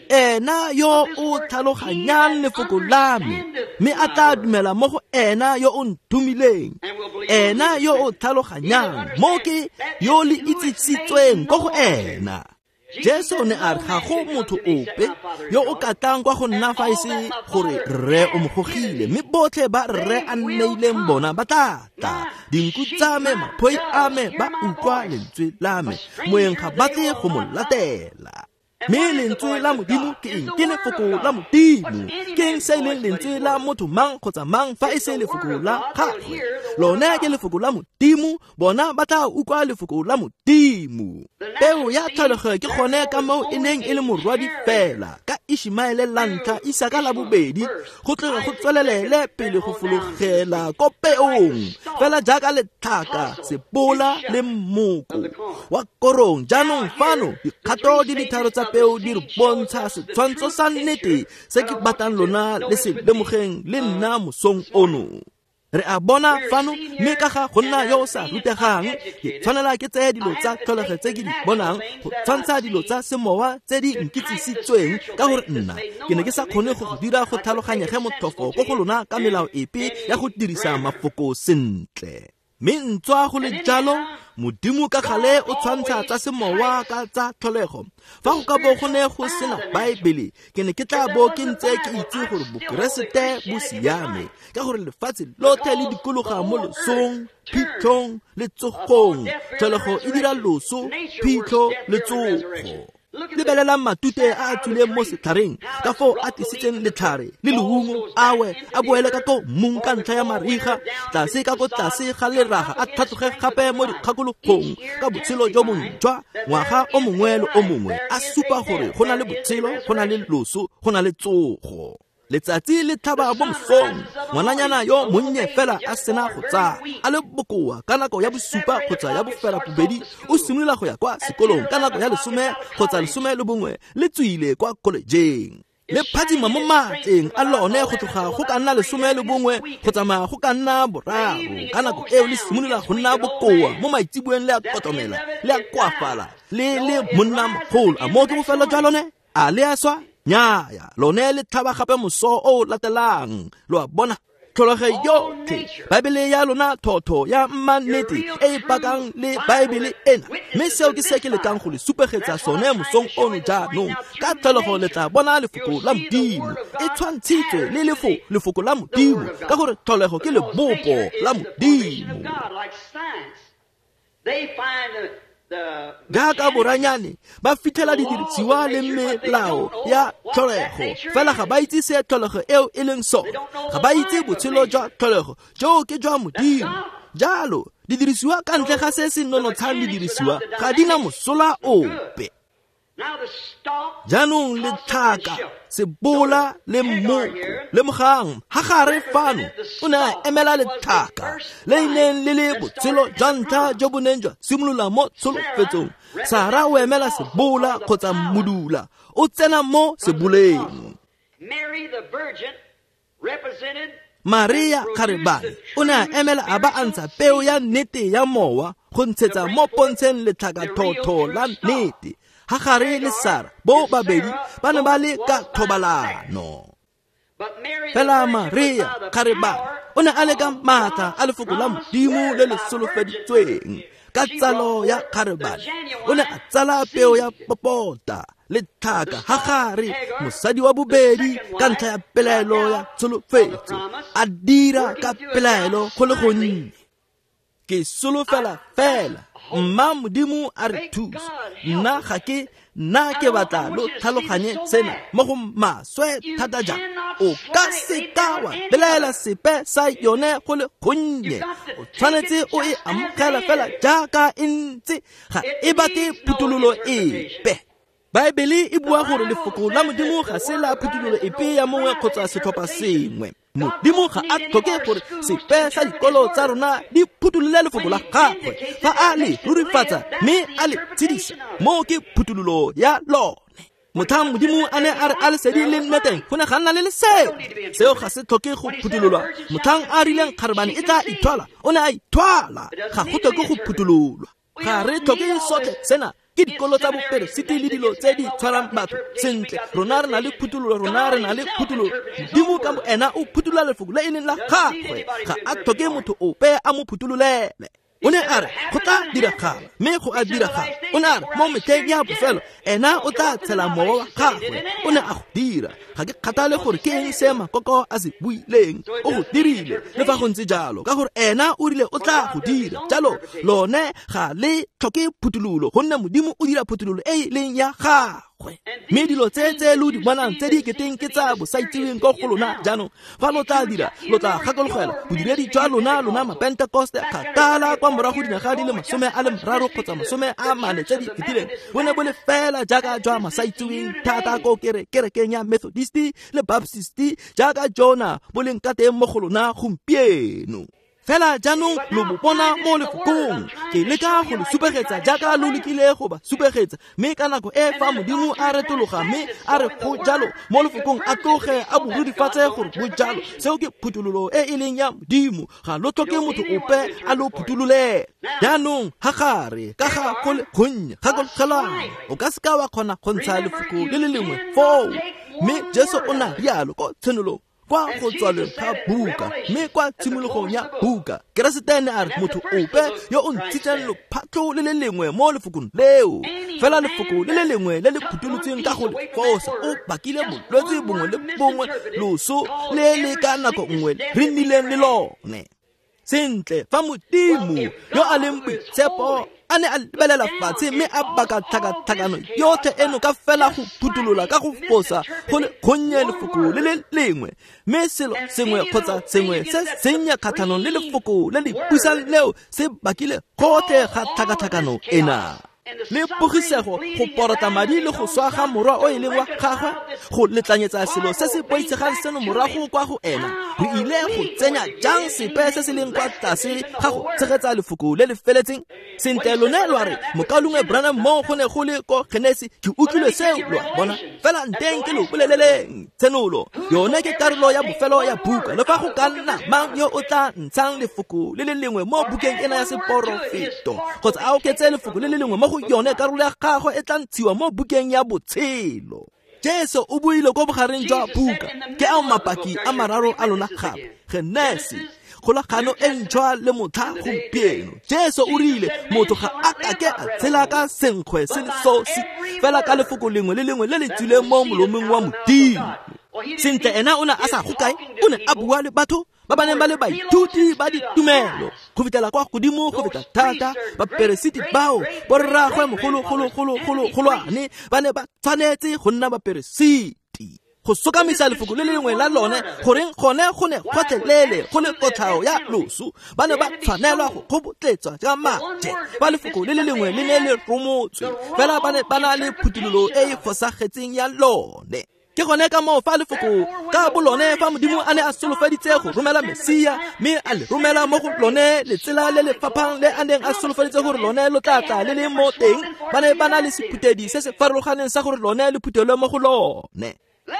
ena yo o tlhaloganyang lefoko la me mme a tla dumela mo go ena yo o nthumileng. Ena yo o tlhaloganyang mo ke yo le itsisitsweng ko go ena. Jesu ne a re ga go motho ope yo o ka tlang kwa go nna fa ise gore rre o mogogile, mme botlhe ba rre a nneileng bona ba tata. Dinku tsa me maphoi a me ba utlwa lentswe la me, moeng ga batle go mo latela. Mme lentswe la Modimo ke eng? Ke lefoko la Modimo. Ke eng se leng lentswe la motho mang kgotsa mang fa e se lefoko la gagwe? Lone ke lefoko la Modimo, bona ba tla utlwa lefoko la Modimo. Peo ya tlholego ke gone ka moo e neng e le morwadi fela ka Ishmaele la ntlha, Isaka la bobedi, go tle go tswelelele pele go fologela ko peong fela jaaka letlhaka, sebola le mmoko wa korong. Jaanong fano dikgato di le tharo tsa peo di re bontsha setshwantsho sa nnete se ke batlang lona le se lemogeng le nna mosong ono. Re a bona fano mme ka ga go nna yo o sa rutegang, ke tshwanela ke tseye dilo tsa tlholego tse ke di bonang go tshwantsha dilo tsa semowa tse di nkitsisitsweng, ka gore nna ke ne ke sa kgone go dira go tlhaloganyege motlhofo ko go lona ka melao epe ya go dirisa mafoko sentle. Mme ntswa go le jalo, Modimo ka gale o tshwantsha tsa semowa ka tsa tlholego. Fa go ka bo go ne go sena Baebele, ke ne ke tla bo ke ntse ke itse gore bokeresete bo siame, ka gore lefatshe lotlhe le dikologa mo losong, phitlhong le tsogong. Tlholego e dira loso, phitlho le tsogo. Lebelela matute a tswileng mo setlhareng ka foo a tisitseng letlhare le leungo awe a boele ka ko mmung ka ntlha ya mariga, tlase ka ko tlase ga leraga a tlhatloge gape mo dikgakologong ka botshelo jo bontšhwa. Ngwaga o mongwe le o mongwe a supa gore go na le botshelo, go na le loso, go na le tsogo. Letsatsi le tlhaba mo mosong, ngwananyana yo monnye fela a sena go tsaya, a le bokoa ka nako ya bosupa kgotsa ya bofela bobedi, o simolola go ya kwa sekolong ka nako ya 10 kgotsa 11 le tswile kwa kolejeng. Le phatsima mo matleng a lone go tloga go ka nna 11 go tsamaya go ka nna 3 ka nako eo le simolola go nna bokoa mo maitsibueng le a kotomela le a koafala le monna mogolo a mo ke bofelo jwa lone a le a swa. Nyaya, lone le tlhaba gape moso o latelang. Lo a bona tlholego yotlhe Baebele ya lona thotho ya mannete e pakang le Baebele ena, mme seo ke se ke lekang go le supegetsa sone mosong ono jaanong. Ka tlholego le tla bona lefoko la Modimo e tshwantshitswe le lefoko la Modimo, ka gore tlholego ke lebopo la Modimo. Jaaka boranyane ba fitlhela didirisiwa le melao ya tlholego, fela ga ba itse se tlholego eo e leng sone. Ga ba itse botshelo jwa tlholego jo ke jwa Modimo. Jalo didirisiwa ka ntle ga se se nonotshang didirisiwa ga di na mosola ope. Jaanong letlhaka, sebola le mmoko le mogang ha gare fano o ne a emela letlhaka le neng le le botshelo jwa ntlha jo bo neng jwa simolola mo tsholofetsong. Sara o emela sebola kgotsa modula o tsena mo seboleng. Maria Kharebane o ne a emela a ba a ntsha peo ya nnete ya mowa go ntshetsa mo pontsheng letlhaka thotho la nnete. Ha gare le Sara bo babedi ba ne ba le ka thobalano. Fela Maria Kharebane o ne a le ka matla a lefoko la Modimo le le solofeditsweng. Ka tsalo ya Kharebane o ne a tsala peo ya popota letlhaka ha gare mosadi wa bobedi ka ntlha ya pelaelo ya tsholofetso, a dira ka pelaelo go le gonnye. Ke solofela fela mma Modimo a re thusa. Nna ga ke nna ke batla lo tlhaloganye sena mo go maswe thata jang. O ka se ka wa belaela sepe sa yone go le gonnye. O tshwanetse o e amogela fela jaaka e ntse, ga e batle phutulolo epe. Baebele e bua gore lefoko la Modimo ga se la phutulolo epe ya mongwe kgotsa setlhopha sengwe. Modimo ga a tlhoke gore sepe sa dikolo tsa rona di phutulole lefoko la gagwe fa a le rurifatsa mme a le tshedisa mo ke phutulolo ya lone. Mothang Modimo a ne a re a le sedi le nneteng go ne ga nna le seo ga se tlhoke go phutulolwa. Mothang a rileng kgarebane e tla ithwala o ne a ithwala, ga go tlhoke go phutulolwa. Ga re tlhoke sotlhe sena ke dikolo tsa boperesiti le dilo tse di tshwarang batho sentle. Rona re na le phutulolo, rona re na le phutulolo. Modimo ka mo ena o phutula lefoko le e leng la gagwe, ga a tlhoke motho ope a mo phutulolele. O ne a re go tla diragala mme go a diragala. O ne a re mo metlheng ya bofelo ena o tla tshela mowa wa gagwe. O ne a go dira, ga ke kgathale gore ke eng se makoko a se buileng. O go dirile le fa go ntse jalo ka gore ena o rile o tla go dira jalo. Lone ga le tlhoke phutulolo gonne Modimo o dira phutulolo e leng ya gagwe. Mme dilo tse lo di bonang tse di keteng ke tsa bo sa itseweng ko go lona jaanong. Fa lo tla dira lo tla gakologela bodiredi jwa lona ma Pentecoste kgakala kwa morago dinaga di le 30 kgotsa 40 tse di fetileng. Bo ne bo le fela jaaka jwa masaitseweng thata ko kerekeng ya Methodisti le Baptisti jaaka Jona bo leng ka teng mo go lona gompieno. Fela jaanong lo bo bona mo lefokong. Ke leka go le supegetsa jaaka lo lekile go ba supegetsa, mme ka nako e fa Modimo a retologa mme a re go jalo mo lefokong a tloge a bo rurifatse gore bo jalo. Seo ke phutulolo e leng ya Modimo, ga lo tlhoke motho ope a lo phutulole. Jaanong ha gare ka ga go le gonne ga go tshela o ka se ka wa kgona go ntsha lefoko le le lengwe foo. Mme Jesu o na rialo ko tsenolo kwa go tswaleng ga buka, mme kwa tshimologong ya buka Keresitene a re motho ope yo o ntshitseng lophatlo le le lengwe mo lefokong leo. Fela lefoko le le lengwe le le phutolotsweng ka go le fosa o bakile bolwetse bongwe le bongwe loso le le ka nako nngwe re nnileng le lone. Sentle fa Modimo yo a leng boitshepo a ne a lebelela fatshe mme a baka tlhakatlhakano yotlhe eno ka fela go phutulola ka go fosa go le kgonnye lefoko le le lengwe. Mme selo sengwe kgotsa sengwe se senya kgatlhanong le lefoko le le pusang leo se bakile gotlhe ga tlhakatlhakano ena. Le pogisego go porota madi le go swaga morwa o e leng wa gagwe go letlanyetsa selo se se boitshegang seno morago kwa go ena. Re ile go tsenya jang sepe se se leng kwa tlase ga go tshegetsa lefoko le le feletseng. Sentle lone lwa re mokalongwe Branham mo go ne go le ko Genesi ke utlwile seo lwa bona fela nteng ke lo boleleleng. Tsenolo yone ke karolo ya bofelo ya buka le fa go ka nna mang yo o tla ntshang lefoko le le lengwe mo bukeng ena ya seporofeto kgotsa a oketse lefoko le le lengwe mo yone karolo ya gagwe e tla ntshiwa mo bukeng ya botshelo. Jesu o buile ko bogareng jwa buka ke a mapaki a mararo a lona gape. Genesi kgolagano e ntšhwa le motlha gompieno. Jesu o rile motho ga a ka ke a tshela ka senkgwe se le sosi fela ka lefoko lengwe le lengwe le le tswileng mo molomong wa Modimo. Sentle ena o ne a sa go kae, o ne a bua le batho ba ba neng ba le baithuti ba ditumelo go fetela kwa godimo go feta thata. Baperesiti bao borragwe mogologolwane ba ne ba tshwanetse go nna baperesiti go sokamisa lefoko le lengwe la lone goreng gone go ne gotlhelele go le kotlhao ya loso. Ba ne ba tshwanelwa go kgobotletswa ka maje ba lefoko le le lengwe le ne le romotswe fela ba ne ba na le phutulolo e e fosagetseng ya lone. Ke gone ka moo fa lefoko ka bolone fa Modimo a ne a solofeditse go romela Mesia mme a le romela mo go lone letsela le le faphang le a neng a solofeditse gore lone lo tlatla le le mo teng. Ba ne ba na le sephuthedi se se farologaneng sa gore lone le phuthelwe mo go lone.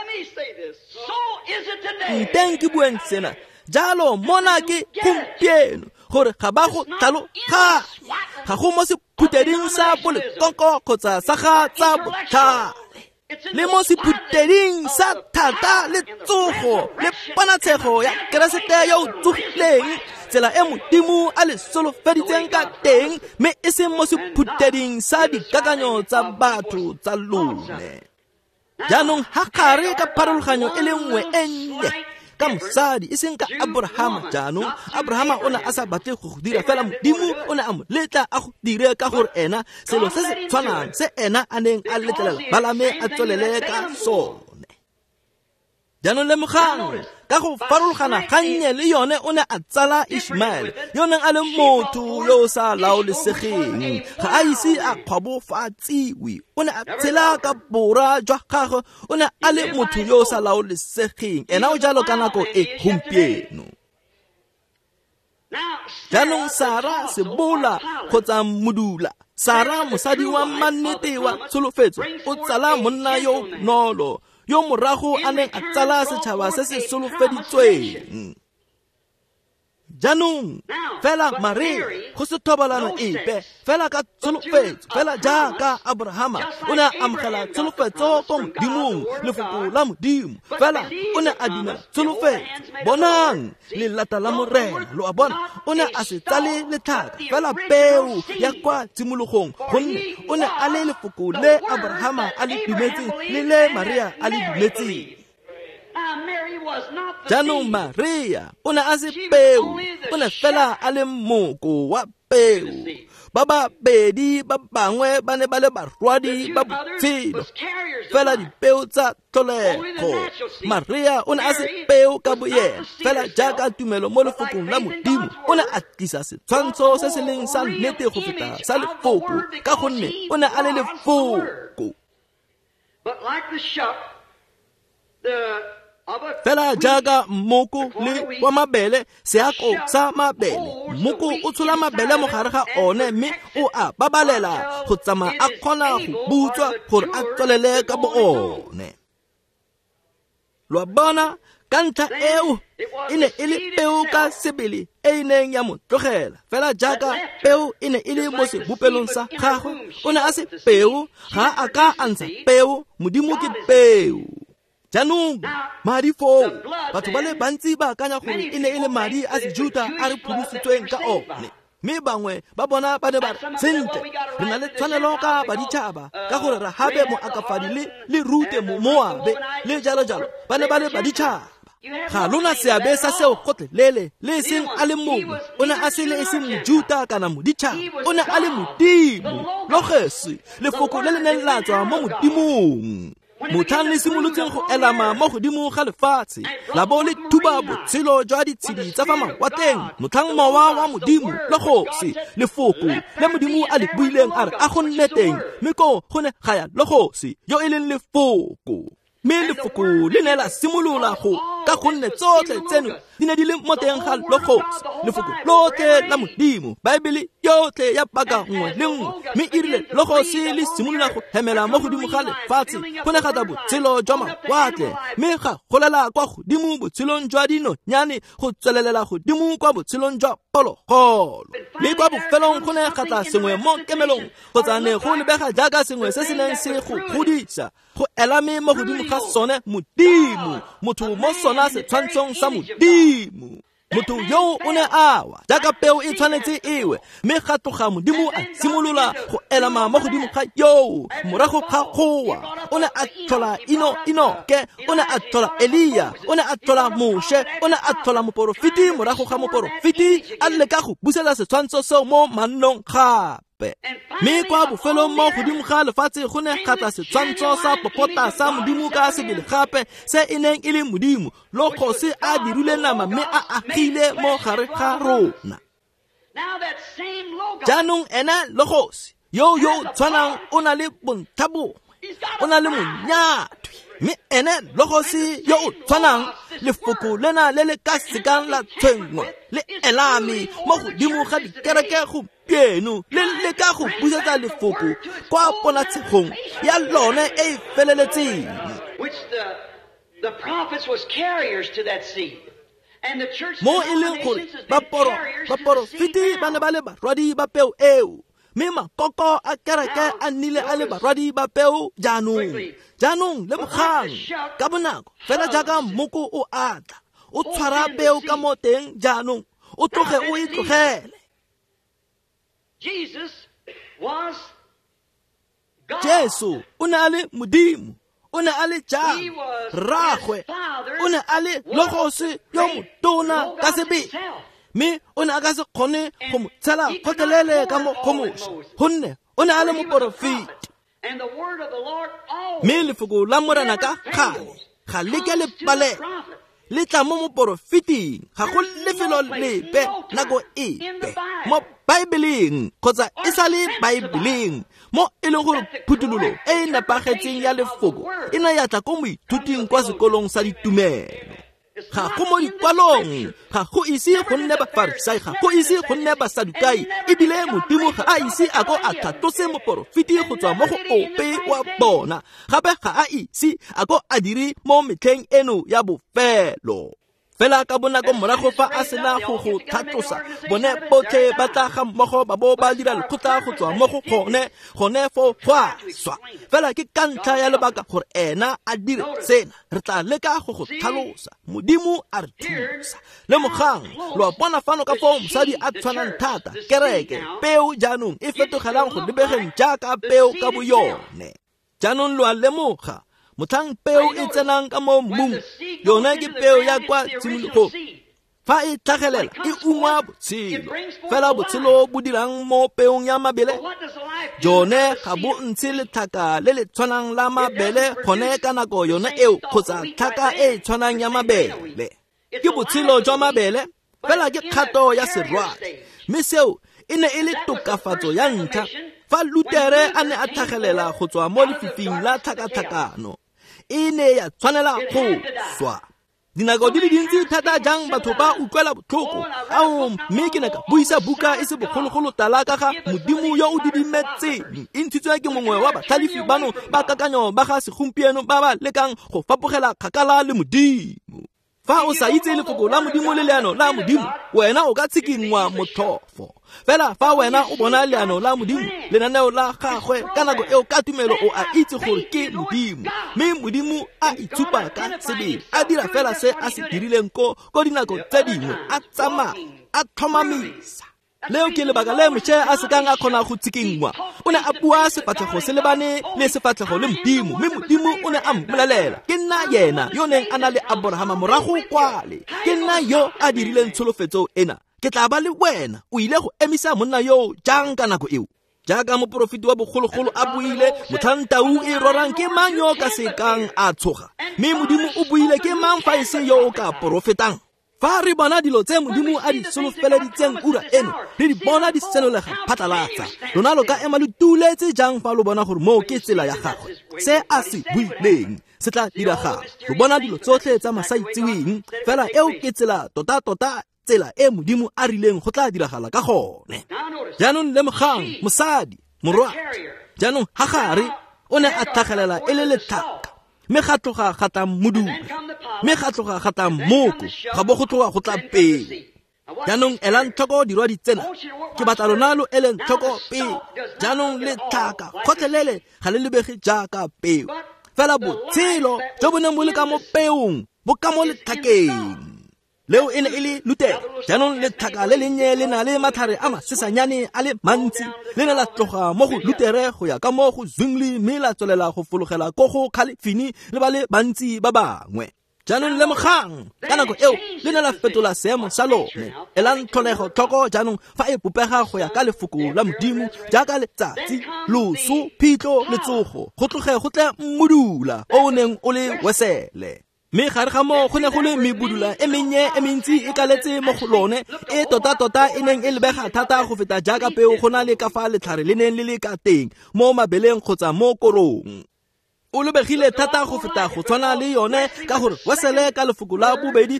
Nteng ke bueng sena jalo mona ke gompieno gore ga ba go tlhaloganya ga go mo sephutheding sa bolekoko kgotsa sa ga tsa botlhale le mo sephutheding sa thata le tsogo le panatshego ya Keresete yo o tsogileng tsela e Modimo a le solofeditseng ka teng mme e seng mo sephutheding sa dikakanyo tsa batho tsa lone. Jaanong ha gare ka pharologanyo e le nngwe e nnye ka mosadi e seng ka Abrahama. Jaanong Abrahama o ne a sa batle go dira fela, Modimo o ne a mo letla a go dire ka gore ena selo se se tshwanang se ena a neng a letlelela Balame a tswelele ka sone. Jaanong lemogang ka go farologana gannye le yone o ne a tsala Ishmael, yo neng a le motho yo o sa laolesegeng, ga a ise a kgwabofatsiwe. O ne a tshela ka bora jwa gagwe, o ne a le motho yo o sa laolesegeng, ena o jalo ka nako e gompieno. Jaanong Sara sebola kgotsa modula, Sara mosadi wa mannete wa tsholofetso, o tsala monna yo nolo, yo morago a neng a tsala setšhaba se se solofeditsweng. Jaanong fela Maria go se thobalano epe, fela ka tsholofetso, fela jaaka Abrahama o ne a amogela tsholofetso ko Modimong, lefoko la Modimo, fela o ne a dumela tsholofetso. Bonang lelata la morena lo a bona, o ne a se tsale letlhaka, fela peo ya kwa tshimologong, gonne o ne a le lefoko le Abrahama a le dumetseng le le Maria a le dumetseng. Jaanong Maria o ne a se peo, o ne fela a le mmoko wa peo. Ba babedi ba bangwe ba ne ba le barwadi ba botshelo, fela dipeo tsa tlholego. Maria o ne a se peo ka boyena, fela jaaka tumelo mo lefokong la Modimo o ne a tlisa setshwantsho se se leng sa nnete go feta sa lefoko, ka gonne o ne a le lefoko. Fela jaaka mmoko le wa mabele, seako sa mabele, mmoko o tshola mabele mo gare ga one, mme o a babalela go tsamaya a kgona go butswa gore a tswelele ka bo one. Lo bona ka ntlha eo e ne e le peo ka sebele e neng ya mo tlogela, fela jaaka peo e ne e le mo sebopelong sa gagwe, o ne a se peo, ga a ka antsha peo, Modimo ke peo. Jaanong madi foo, batho ba le bantsi ba akanya gore e ne e le madi a sejuta a re phudisitsweng ka one, mme bangwe ba bona ba ne ba re sentle, re na le tshwanelo ka baditšhaba ka gore Rahabe moakafadi le Rute Moabe le jalo jalo ba ne ba le baditšhaba. Ga lona seabe sa seo gotlhelele le seng a le mongwe, o ne a sele e seng mojuta kana moditšhaba, o ne a le Modimo, logese lefoko le le neng la tswa mo Modimong. Motlhang le simolotseng go elama mo godimo ga lefatshe, la bo le thuba botshelo jwa ditshedi tsa fa mawatleng, motlhang mowa wa Modimo logose lefoko le Modimo a le buileng a re a go nne teng, mme ko go ne ga ya logose yo e leng lefoko. Mme lefoko le ne la simolola go, ka gonne tsotlhe tseno di ne di le mo teng ga logose lefoko lotlhe la Modimo. Baebele yotlhe ya paka nngwe le nngwe, mme e rile logose le simolola go hemela mo godimo ga lefatshe, go ne gata botshelo jwa mawatle, mme ga golela kwa godimo botshelong jwa dinonyane, go tswelelela godimo kwa botshelong jwa phologolo. Mme kwa bofelong go ne gata sengwe mo kemelong, kgotsa ne go lebega jaaka sengwe se se neng se go godisa, go elame mo godimo ga sone Modimo, motho mo sona setshwantshong sa Modimo. Motho yo o ne awa jaaka peo e tshwanetse ewe, mme ga tloga Modimo a simolola go elama mo godimo ga yo. Morago ga goa o ne a tlhola Enoke, o ne a tlhola Eliya, o ne a tlhola Moshe, o ne a tlhola moporofiti. Morago ga moporofiti a leka go busetsa setshwantsho seo mo mannong gape. Mme kwa bofelong mo godimo ga lefatshe go ne gata setshwantsho sa popota sa Modimo ka sebele gape, se e neng e le Modimo, logose a dirile nama mme a agile mo gare ga rona. Jaanong ena logose yo tshwanang o na le bontlhabongwe, o na le monyatwi, mme ene logose yo o tshwanang lefoko lena le le ka sekang la tshwengwa le elame mo godimo ga dikereke gompieno, le leka go busetsa lefoko kwa ponatshegong ya lone e feleletseng. Mo e leng gore baporofiti ba ne ba le barwadi ba peo eo, mme makoko a kereke a nnile a le barwadi ba peo. Jaanong le bogang ka bonako, fela jaaka mmoko o atla, o tshwara peo ka mo teng, jaanong o tloge o e tlogele. Jesu o ne a le Modimo, o ne a le jang rragwe o ne a le logose yo motona ka sebele mme o ne a ka se kgone go mo tshela kgotlelele ka mo kgomoša gonne o ne a le moporofete mme lefoko la morena ka kgale ga le ke le palela le tla mo moporofeting ga go lefelo lepe nako epe mo baebeleng kgotsa e sa le baebeleng mo e leng gore phutulolo e nepagetseng ya lefoko e na ya tla ko moithuting kwa sekolong sa ditumelo ga go mo dikwalong ga go ise go nne bafarisai ga go ise go nne basadukai ebile modimo ga a ise a go a tlhatlose moporofete go tswa mo go ope wa bona gape ga a ise a go a dire mo metlheng eno ya bofelo fela ka bonako morago fa a sena go go tlhatlosa bone botlhe ba tla ga mmogo ba bo ba dira lekgotla go tswa mo go gone fo swa fela ke ka ntlha ya lebaka gore ena a dire sena re tla leka go go tlhalosa modimo a re thusa le mogang lo bona fano ka fo mosadi a tshwanang thata kereke peo jaanong e fetogelang go lebegeng jaaka peo ka boyone jaanong lo a lemoga motlhang peo e tsenang ka mo mmung yona ke peo ya kwa tshimologong fa e tlhagelela e ungwa botshelo fela botshelo bo dirang mo peong ya mabele jone ga bo ntshe letlhaka le le tshwanang la mabele gone ka nako yona eo kgotsa tlhaka e tshwanang ya mabele ke botshelo jwa mabele fela ke kgato ya serwadi mme seo e ne e le tokafatso ya ntlha fa Lutere a ne a tlhagelela go tswa mo lefifing la tlhakatlhakano e ne ya tshwanela go swa dinako di le dintsi thata jang batho ba utlwela botlhoko ao mme ke ne ka buisa buka e se bogologolo tala ka ga modimo yo o didimetseng e ntshitswe ke mongwe wa batlhalifi bano ba kakanyo ba ga segompieno ba ba lekang go fapogela kgakala le modimo fa o sa itse lefoko la modimo le leano la modimo wena o ka tshikingwa motlhofo fela fa wena o bona leano la modimo lenaneo la gagwe ka nako eo ka tumelo o a itse gore ke modimo mme modimo a itshupa ka sebele a dira fela se a se dirileng ko dinako tse dingwe a tsamaya a tlhomamisa leo ke lebaka le motšhe a sekang a kgona go tshikingwa o ne a bua sefatlhego se lebane le sefatlhego le modimo mme modimo o ne a mmolelela ke nna yena yo neng a na le Abrahama morago kwale ke nna yo a dirileng tsholofetso ena ke tla ba le wena o ile go emisa monna yo jang ka nako eo jaaka moporofeti wa bogologolo a buile motlhantau e rorang ke mang yo ka sekang a tshoga mme modimo o buile ke mang fa e se yo o ka porofetang fa re bona dilo tse modimo a di solofeleditseng ura eno re di bona di senolega phatlalatsa lona lo ka ema le tuletse jang fa lo bona gore mo ke tsela ya gagwe se a se buileng se tla diragala lo bona dilo tsotlhe tsa masaitsiweng fela eo ke tsela tota tsela e modimo a rileng go tla diragala ka gone jaanong le mogang mosadi morwa jaanong hagare o ne a tlhagelela e le letlhaka mme ga tloga ga tla modula mme ga tloga ga tla mmoko ga bo go tloga go tla pele jaanong elang tlhoko dirwa ditsena ke batla lona lo eleng tlhoko pele jaanong letlhaka kgotlhelele ga le lebege jaaka peo fela botshelo jo bo neng bo le ka mo peong bo ka mo letlhakeng leo e ne e le Lutere jaanong letlhaka le lennye le na le matlhare a masesanyane a le mantsi le ne la tloga mo go Lutere go ya ka mo go Zwingli mme la tswelela go fologela ko go Calvin le ba le bantsi ba bangwe jaanong le mogang ka nako eo le ne la fetola seemo sa lone elang tlholego tlhoko jaanong fa e popega go ya ka lefoko la modimo jaaka letsatsi loso phitlho letsogo go tloge go tle mmodula o neng o le wesele mme gare ga mo go ne go le mebudula e mennye e mentsi e kaletse mo go lone e tota e neng e lebega thata go feta jaaka peo go na le ka fa letlhare le neng le le ka teng mo mabeleng kgotsa mo korong o lebegile thata go feta go tshwana le yone ka gore wesele ka lefoko la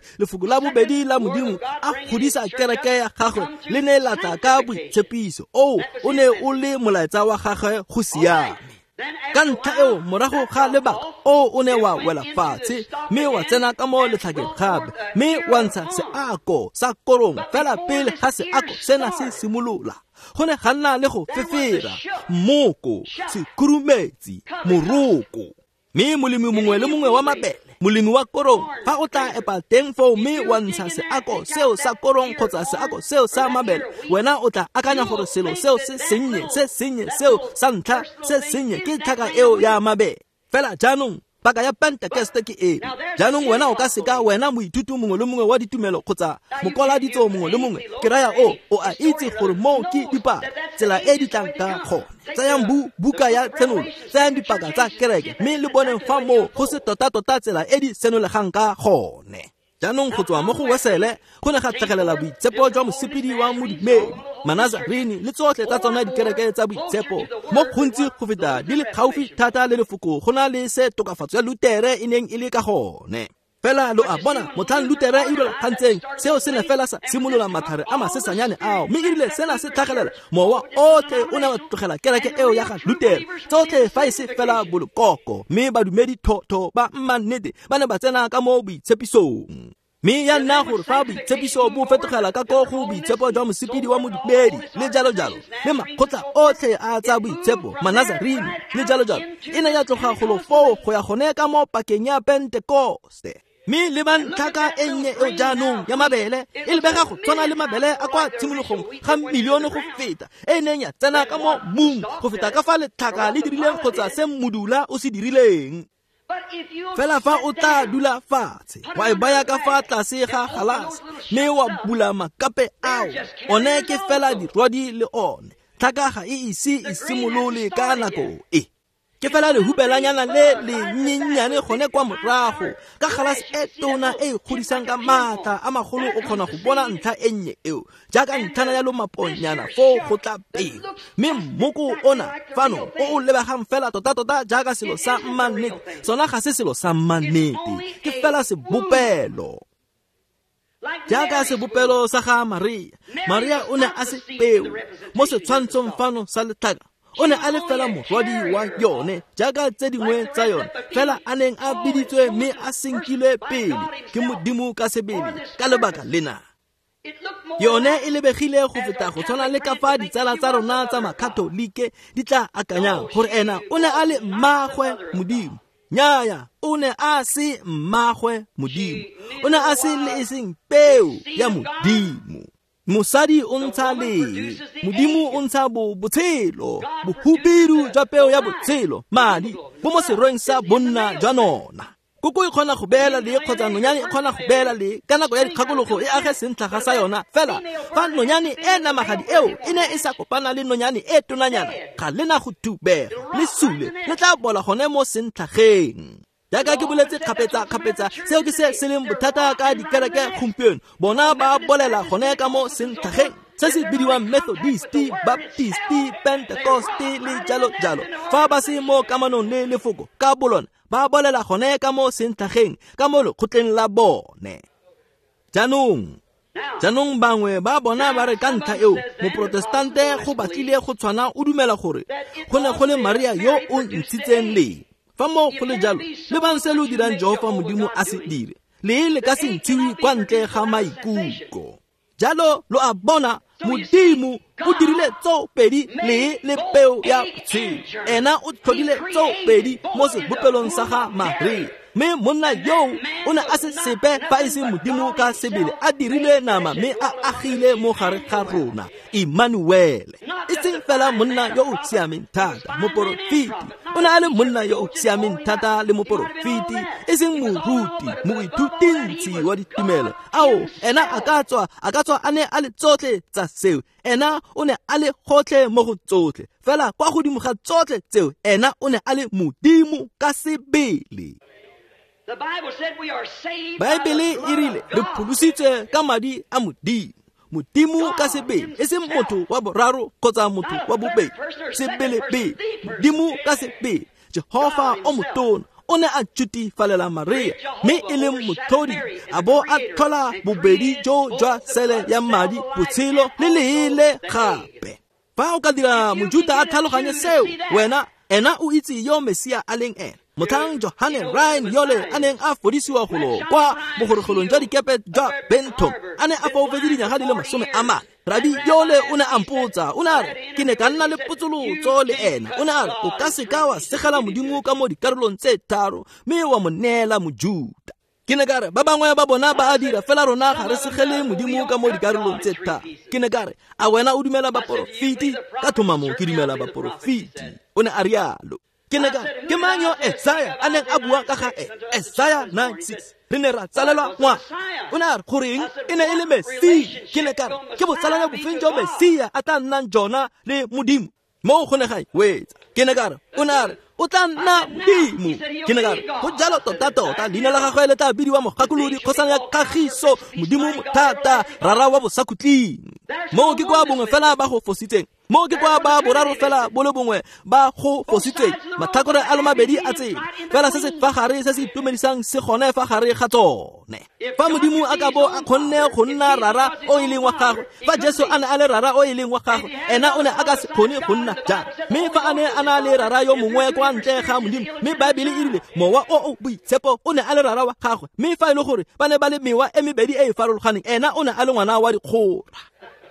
bobedi la modimo a godisa kereke ya gagwe le ne la tla ka boitshepiso o ne o le molaetsa wa gagwe go siame ka ntlha eo morago ga lebaka o ne wa wela fatshe mme wa tsena ka mo letlhakeng gape mme wa ntsha seako sa korong fela pele ga seako sena se simolola go ne ga nna le go fefera mmoko sekhurumetsi moroko mme molemi mongwe le mongwe wa mabele molemi wa korong fa o tla epa teng foo mme wa ntsha seako seo sa korong kgotsa seako seo sa mabele wena o tla akanya gore selo seo se sennye seo sa ntlha se sennye ke tlhaka eo ya mabele fela jaanong paka ya Pentecost ke e jaanong wena o ka seka wena moithuti mongwe le mongwe wa ditumelo kgotsa mokoladitso mongwe le mongwe ke raya o a itse gore mo ke dipaka tsela e di tlang ka gone tsayang buka ya tsenolo tsayang dipaka tsa kereke mme le bone fa mo go se tota tsela e di senolegang ka gone jaanong go tswa mo go Wesele go ne ga tlhagelela boitshepo jwa mosepedi wa modumedi Manazarini le tsotlhe tsa tsona dikereke tsa boitshepo mo gontsi go feta di le gaufi thata le lefoko go na le se tokafatso ya Lutere e neng e le ka gone fela lo a bona motlhang Lutere e rulagantseng seo se ne fela sa simolola mathare a masesanyane ao mme ebile sena se tlhagelela mowa otlhe o ne wa tlogela kereke eo ya ga Lutere tsotlhe fa e se fela bolokoko mme badumedi thotho ba mmannete ba ne ba tsena ka mo boitshepisong mme ya nna gore fa boitshepiso bo fetogela ka go boitshepo jwa mosepedi wa modumedi le jalo le makgotla otlhe a tsa boitshepo Manazarini le jalo e ne ya tloga golofo go ya gone ka mo pakeng ya Pentecoste mme le bantlhaka e nnye eo jaanong ya mabele e lebega go tshwana le mabele a kwa tshimologong ga milione go feta e neng ya tsena ka mo mmung go feta ka fa letlhaka le dirileng kgotsa se modula o se dirileng fela fa o tla dula fatshe wa e baya ka fa tlase ga galase mme wa bula makape ao one ke fela dirwadi le one tlhaka ga e ise e simolole ka nako e ke fela le hubelanyana le nyenyane gone kwa morago ka galase e tona e godisang ka matla a magolo o kgona go bona ntlha e nnye eo jaaka ntlhana ya lo maponyana fo go tla pele mme mmoko ona fano o lebegang fela tota jaaka selo sa mmannete sona ga se selo sa mmannete ke fela sebopelo jaaka sebopelo sa ga Maria o ne a se peo mo setshwantshong fano sa letlhaka o ne a le fela morwadi wa yone jaaka tse dingwe tsa yone fela a neng a biditswe mme a senkilwe pele ke Modimo ka sebele ka lebaka lena yone e lebegile go feta go tshwana le ka fa ditsala tsa rona tsa makatolike di tla akanyang gore ena o ne a le mmagwe Modimo nnyaya o ne a se mmagwe Modimo o ne a se le eseng peo ya Modimo mosadi o ntsha le Modimo o ntsha botshelo bohubedu jwa peo ya botshelo madi bo mo serweng sa bonna jwa nona koko e kgona go beela le kgotsa nonyane e kgona go beela le ka nako ya dikgakologo e age sentlhaga sa yona fela fa nonyane e namagadi eo e ne e sa kopana le nonyane e tonanyana ga lena go tubega le sule le tla bola gone mo sentlhageng jaaka ke boletse kgapetsa seo ke se leng bothata ka dikereke gompieno bona ba bolela gone ka mo sentlhageng se se bidiwang Methodist, Baptist, Pentecost le jalo fa ba se mo kamanong le lefoko ka bolona ba bolela gone ka mo sentlhageng ka mo lekgotleng la bone jaanong bangwe ba bona ba re ka ntlha eo moprotestante go batlile go tshwana o dumela gore go ne go le Maria yo o ntshitseng le fa mo go le jalo le bantse le o dirang Jehova Modimo a se dire le ka se ntshiwi kwa ntle ga maikuko jalo lo a bona Modimo o dirile pedi le peo ya botshelo ena o tlhodile pedi mo sebopelong sa ga Maria mme monna yo o ne a se sepe fa e se Modimo ka sebele a dirile nama mme a agile mo gare ga rona Emmanuel e seng fela monna yo o siameng thata moporofiti o ne a le monna yo o siameng thata le moporofiti e seng moithuti wa ditumelo ao ena a ka tswa a ne a le tsotlhe tsa seo ena o ne a le gotlhe mo go tsotlhe fela kwa godimo ga tsotlhe tseo ena o ne a le Modimo ka sebele Baebele e rile re pholositswe ka madi a Modimo ka sebele e seng motho wa boraro kgotsa motho wa bobedi sebele Modimo ka sebele Jehova o motona o ne a tšutifalela Maria mme e le mothodi a bo a tlhola bobedi jo jwa sele ya madi botshelo le leele gape fa o ka dira mojuta a tlhaloganye seo ena o itse yo Mesia a leng ena mothang Johane Ryan yole a neng a fodisiwa golo kwa bogorogolong jwa dikepe jwa Benton a ne a faufetse dinyaga di le 40 rabi yole o ne a mpotsa o ne a re ke ne ka nna le potsolotso le ena o ne a re o ka seka wa segela Modimo ka mo dikarolong tse tharo mme wa mo neela mojuta ke ne ka re ba bangwe ba bona ba a dira fela rona ga re segele Modimo ka mo dikarolong tse tharo ke ne ka re a wena o dumela baporofiti ka thomamo ke dumela baporofiti o ne a rialo ke ne ka ke mang yo Isaiah a neng a bua ka ga Isaiah 9:6 re ne ra tsalelwa ngwana o ne a re goreng e ne e le Mesia ke ne ka re ke botsalanya bofeng jo Mesia a tla nnang jona le Modimo mo go ne ga wetsa ke ne ka re o ne a re o tla nna Modimo ke ne ka re go jalo tota leina la gagwe le tla bidiwa Mogakolodi Kgosana ya Kagiso Modimo Mothata Rara wa Bosakhutleng mo ke kwa bongwe fela ba go fositseng mo ke kwa ba boraro fela bo le bongwe ba go fositseng mathakore a le mabedi a tsela fela se se fa gare se se itumedisang se gone fa gare ga tsone fa Modimo a ka bo a kgonne go nna rara o ileng wa gagwe fa Jesu a ne a le rara o ileng wa gagwe ena o ne a ka se kgone go nna jang mme fa a ne a na le rara yo mongwe kwa ntle ga Modimo mme Baebele e rile mowa o boitshepo o ne a le rara wa gagwe mme fa ile gore ba ne ba le mewa e mebedi e farologaneng ena o ne a le ngwana wa dikgora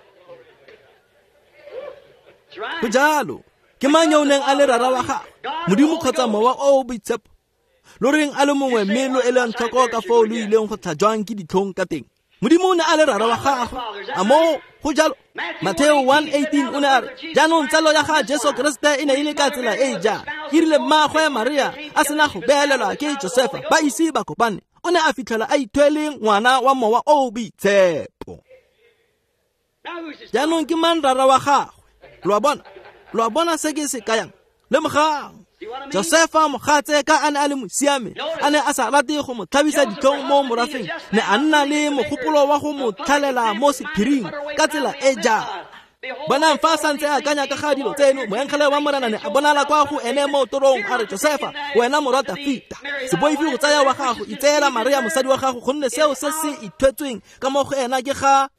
go jalo ke mang yo neng a le rara wa gagwe Modimo kgotsa mowa o boitshepo lo reng a le mongwe mme lo ele ntlhoko ka fao lo ileng go tlhajwang ke ditlhong ka teng Modimo o ne a le rara wa gagwe a mo go jalo Mateo 1:18 o ne a re jaanong tsalo ya ga Jesu Kriste e ne e le ka tsela e ja e rile mmaagwe Maria a sena go beelelwa ke Josefa ba ise ba kopane o ne a fitlhela a ithwele ngwana wa mowa o boitshepo jaanong ke mang rara wa gagwe lo bona se ke se kayang le mogang Josefa mogatse ka ane a le mosiame a ne a sa rate go mo tlhabisa ditlhong mo morafeng ne a nna le mogopolo wa go mo tlhalela mo sephiring ka tsela e ja bonang fa santse a kanya ka ga dilo tseno moenkgele wa morana ne a bonala kwa go ene mo torong a re Josefa wena morata fita se boifi go tsaya wa gago itseela Maria mosadi wa gago gonne seo se se ithwetsweng ka mo go ena ke ga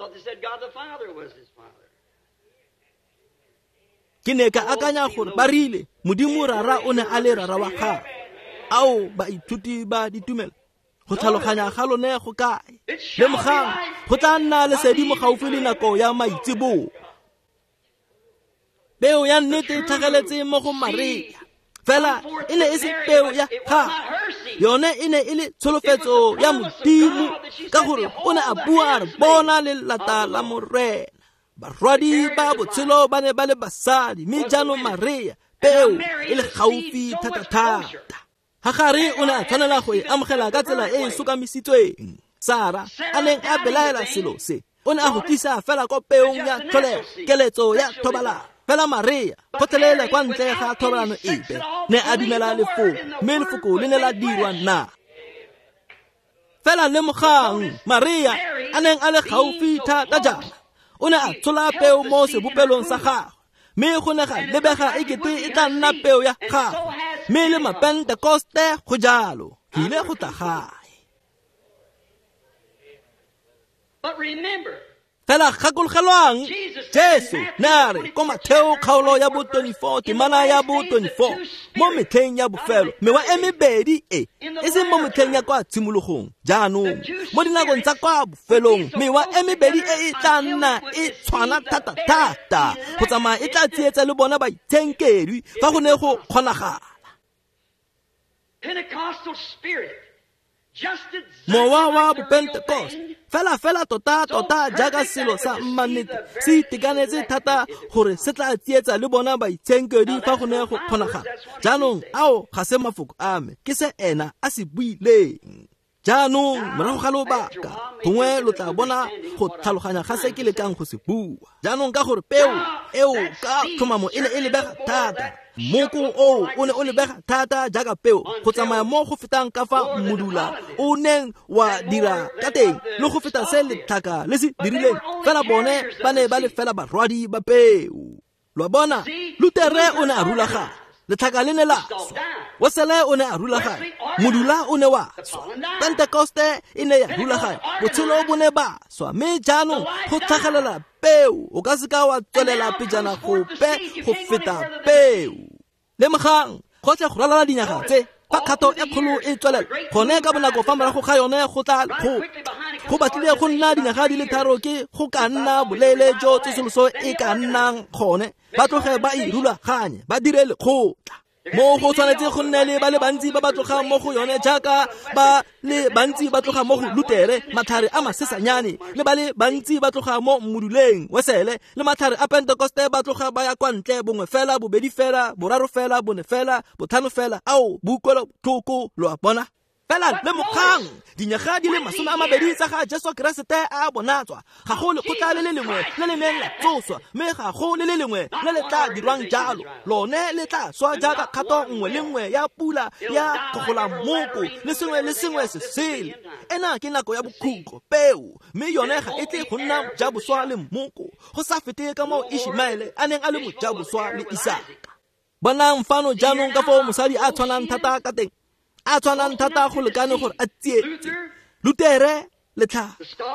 ke ne ka akanya gore ba rile Modimo rara o ne a le rara wa gagwe ao ba ithuti ba ditumelo go tlhaloganya ga lone go kae le mogang go tla nna le sedimo gaufi le nako ya maitsebo peo ya nnete tlhageletse mo go Maria fela e ne e se peo ya gagwe yone e ne e le tsholofetso ya Modimo ka gore o ne a bua re bona le lata la morena barwadi ba botshelo ba ne ba le basadi mme jaanong Maria peo e le gaufi thata ga gare o ne a tshwanela go e amogela ka tsela e e sokamisitsweng Sara a neng a belaela selo se o ne a go tlisa fela ko peong ya tlholego keletso ya thobalano fela Maria gotlhelele kwa ntle ga thobalano epe ne a dumela lefoko mme lefoko le ne la dirwa na fela le mogang Maria a neng a le gaufi thata jana o ne a tshola peo mo sebopelong sa gagwe mme go ne ga lebega ekete e tla nna peo ya gagwe mme le mapentekoste go jalo ke ile go tla gae fela gakologelwang Jesu nare ko Mateo kgaolo ya bo 24 temana ya bo 24 mo metlheng ya bofelo mewa e mebedi e se mo metlheng ya kwa tshimologong jaanong mo dinakong tsa kwa bofelong mewa e mebedi e tla nna e tshwana thata go tsamaya e tla tsietsa le bona ba itshenkedi fa go ne go kgonagala Pentecostal spirit mowa wa Pentecost fela tota jaaka selo sa mmanete se itekanetse thata gore se tla tsietsa le bona ba itshenkedi fa go ne go kgonagala jaanong ao ga se mafoko a me ke se ena a se buileng jaanong morago ga lobaka gongwe lo tla bona go tlhaloganya ga se ke lekang go se bua jaanong ka gore peo eo ka tlhomamo e ne e lebega thata moko o ne o lebega thata jaaka peo go tsamaya mo go fetang ka fa modula o neng wa dira ka teng le go feta se letlhaka le se dirileng fela bone ba ne ba le fela barwadi ba peo lo bona Lutere o ne a rulaganya letlhaka le ne la swa Wesley o ne a rulaganya modula o ne wa swa Pentecoste e ne ya rulaganya botshelo bo ne ba swa mme jaanong go tlhagelela peo o ka se ka wa tswelela pejana gope go feta peo le mogang go tle go ralala dinyaga tse fa kgato e kgolo e tswelela gone ka bonako fa morago ga yone go tla go batlile go nna dinyaga di le tharo ke go ka nna boleele jo tsosoloso e ka nnang gone ba tloge ba e rulaganye ba dire lekgotla mo go tshwanetse go nne le ba le bantsi ba ba tlogang mo go yone jaaka ba le bantsi ba tloga mo go Lutere mathare a masesanyane le ba le bantsi ba tloga mo moduleng wesele le mathare a Pentecoste ba tloga ba ya kwa ntle bongwe fela bobedi fela boraro fela bone fela bothano fela ao bukwelo thoko lo a bona fela le mokgang dinyaga di le 20 tsa ga Jesu Kriste a bonatswa ga go le kgotla le lengwe le le neng la tsoswa me ga go le lengwe le le tla dirwang jalo lone le tla swa jaaka kgato nngwe le nngwe ya pula ya gogola moko le sengwe se sele ena ke nako ya bokhukgo peo me yone ga e tle go nna jaboswa le moko go sa fete ka mo Ishmaele a neng a le mojaboswa le Isaka bona mfano jaanong ka fo mosadi a tshwanang thata ka teng a tshwanang thata go lekane gore a tsietse Lutere letlha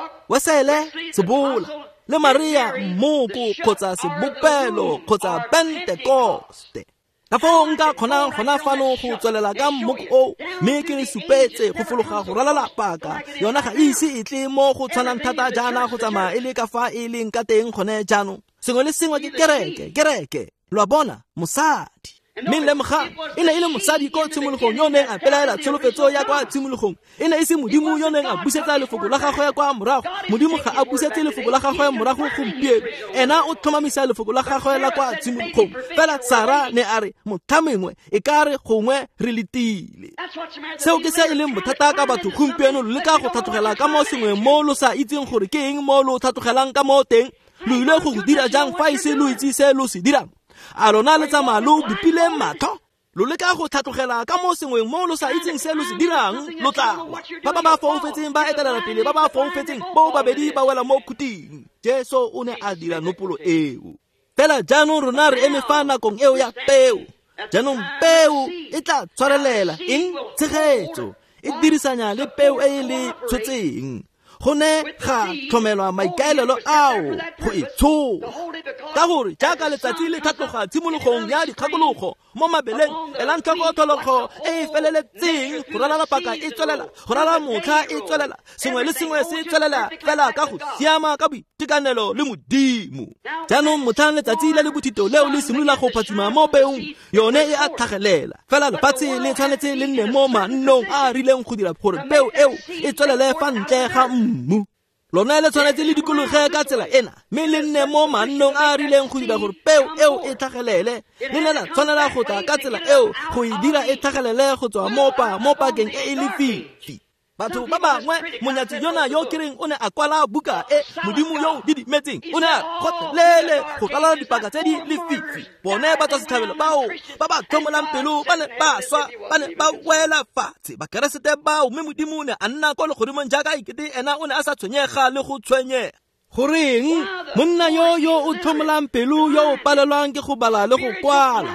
wesele sebola le Maria moko kgotsa sebopelo kgotsa Pentecoste ka fo nka khona fano go tswelela ka mmoko o me ke le supetse go fologa go ralala paka yona ga ise e tle mo go tshwanang thata jana go tsamaya e le ka fa e leng ka teng gone jaanong sengwe le sengwe ke kereke lo bona mosadi Mille mkha ina ile mosadi ko tshimologong yo neng a pelaela tsholofetso ya kwa tshimologong ina ise modimo yo neng a busetsa lefoko la gagwe ya kwa morago modimo ga a busetse lefoko la gagwe morago gompieno ena o thomamisa lefoko la gagwe la kwa tshimologong fela Sara ne a re mothamengwe e ka re gongwe re letile seo ke se ile bothata ka batho gompieno le ka go thatogela ka mo sengwe mo lo sa itseng gore ke eng mo lo thatogelang ka mo teng lo ile go dira jang fa ise lo itse se lo se dirang a lona le tsamaya lo bupile matho lo le ka go thatogela ka mo sengweng mo lo sa itseng se lo se dirang lo tlawa ba ba foufetseng ba etelela pele ba ba foufetseng bo babedi ba wela mo khuting Jesu o ne a dira nopolo eo fela jaanong rona re eme fa nakong eo ya peo jaanong peo e tla tshwarelela eng tshegetso e dirisanya le peo e le tshotseng gone ga tlhomelwa maikaelelo ao go itshoga ka gore jaaka letsatsi le thatloga tshimologong ya dikgakologo mo mabeleng elantlhoko thologo e feleletseng go ralala paka e tswelela go ralala motlha e tswelela sengwe le sengwe se tswelela fela ka go siama ka boitekanelo le modimo jaanong motlhang letsatsi le bothito leo le simolola go phatsima mo peong yone e a tlhagelela fela lefatshe le tshwanetse le nne mo mannong a rileng go dira gore peo eo e tswelele fa ntle ga mmu lona le tshwanetse le dikologe ka tsela ena me le nne mo mannong a rileng go dira gore peo eo e tlhagelele le ne la tshwanela go tla ka tsela eo go e dira e tlhagelele go tswa mo pakeng e le fifi batho ba bangwe monyatsi yona yo kireng o ne a kwala buka e modimo yo didimetseng o ne a khotlele go kala dipaka tse di le fifi bone ba tsa setlhabelo bao ba ba thomolang pelo ba ne ba swa ba ne ba wela fatshe ba keresete bao mme modimo ne a nna ko le godimo jaaka ikete ena o ne a sa tshwenyega le go tshwenye goreng monna yo o thomolang pelo yo palelwang ke go bala le go kwala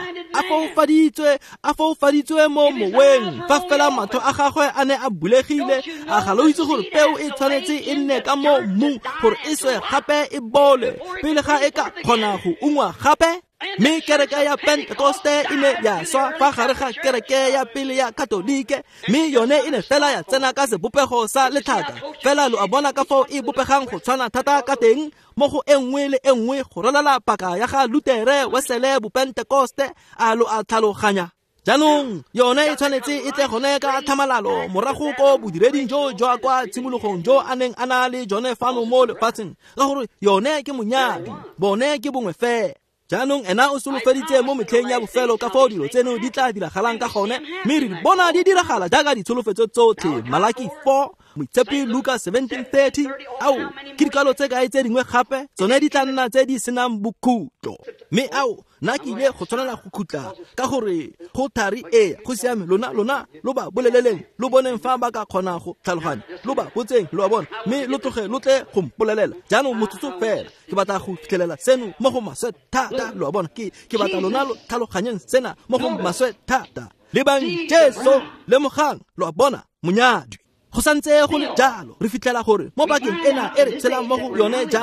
a foufaditswe mo moweng fa fela matho a gagwe a ne a bulegile a ga lo itse gore peo e tshwanetse e nne ka mo mmung gore e swe gape e bole pele ga e ka kgona go ungwa gape me kereke ya Pentecoste ine ya swa fa gare ga kereke ya pele ya Katolike me yone ine fela ya tsena ka sebopego sa lethaka fela lo a bona ka fao e bopegang go tshwana thata ka teng mo go engwe le engwe go ralala paka ya ga Lutere wesele bo Pentecoste a lo a tlhaloganya jaanong yone e tshwanetse e tle gone ka thamalalo morago ko bodireding jo jwa kwa tshimologong jo a neng a na le jone fano mo lefatsheng ka gore yone ke monyadi bone ke bongwe fela jaanong ena o solofeditse mo metlheng ya bofelo ka fao dilo tseno di tla diragalang ka gone mme re bona di diragala jaaka ditsholofetso tsotlhe Malaki 4 Moitshepi Luka 17:30 ao ke dikalo tse kae tse dingwe gape tsone di tla nna tse di senang bokhutlo mme ao nna ke ile go tshwanela go khutla ka gore go thari go siame lona lo ba boleleleng lo boneng fa ba ka kgona go tlhaloganya lo ba botseng lo a bona mme lo tloge lo tle go mpolelela jaanong motsotso fela ke batla go fitlhelela seno mo go maswe thata lo a bona ke batla lona lo tlhaloganyeng sena mo go maswe thata le bang Jesu le mogang lo a bona monyadi go santse go le jalo re fitlhela gore mo bakeng ena e re tshelang mo go yone jaanong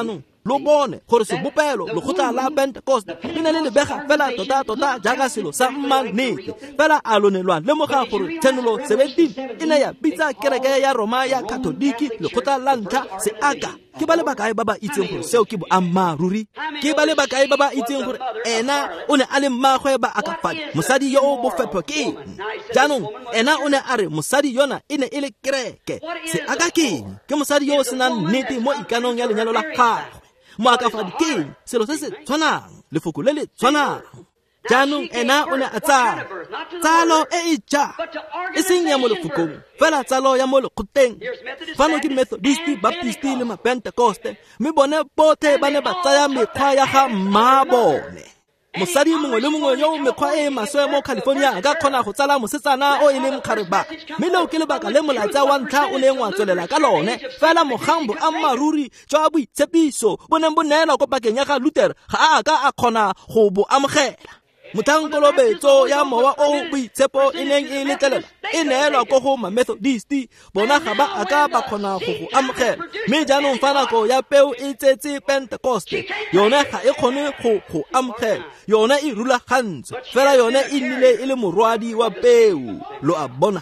lo bone gore sebopelo lekgotla la Pentecost le ne le lebega fela tota jaaka selo sa mannete fela a lonelwa lemoga gore Tsenolo 17 e ne ya bitsa kereke ya Roma ya Katoliki lekgotla la ntlha se aka ke ba le bakae ba ba itseng gore seo ke boammaruri ke ba le bakae ba ba itseng gore ena o ne a le mmagwe ba akafadi mosadi yo o bofepo ke jaanong ena o ne a re mosadi yona e ne e le kereke se aka ke mosadi yo o senang nnete mo ikanong ya lenyalo la gagwe mo akafadi ke selo se se tshwanang lefoko le le tshwanang jaanong ena o ne a tsalo e ja e seng ya mo lefokong fela tsalo ya mo lekgoteng fano ke Methodist Baptist le ma Pentecoste mme bone bothe ba ne ba tsaya mekgwa ya ga mmabone mosadi mongwe le mongwe yo mekgwa e maswe mo California a ka kgona go tsala mosetsana o e leng kgareba mme leo ke lebaka le molaetsa wa ntlha o neng wa tswelela ka lone fela mogambo a maruri jwa boitshepiso bo neng bo neelwa ko pakeng ya ga Luther ga a ka a kgona go bo amogela mothankolobetso ya mowa o boitshepo e neng e letlelela e neelwa ko go ma-Methodist bona ga ba aka ba kgona go go amogela mme jaanong fa nako ya peo e tsetse Pentecoste yone ga e kgone go amogela yone e rulagantswe fela yone e nnile e le morwadi wa peo lo a bona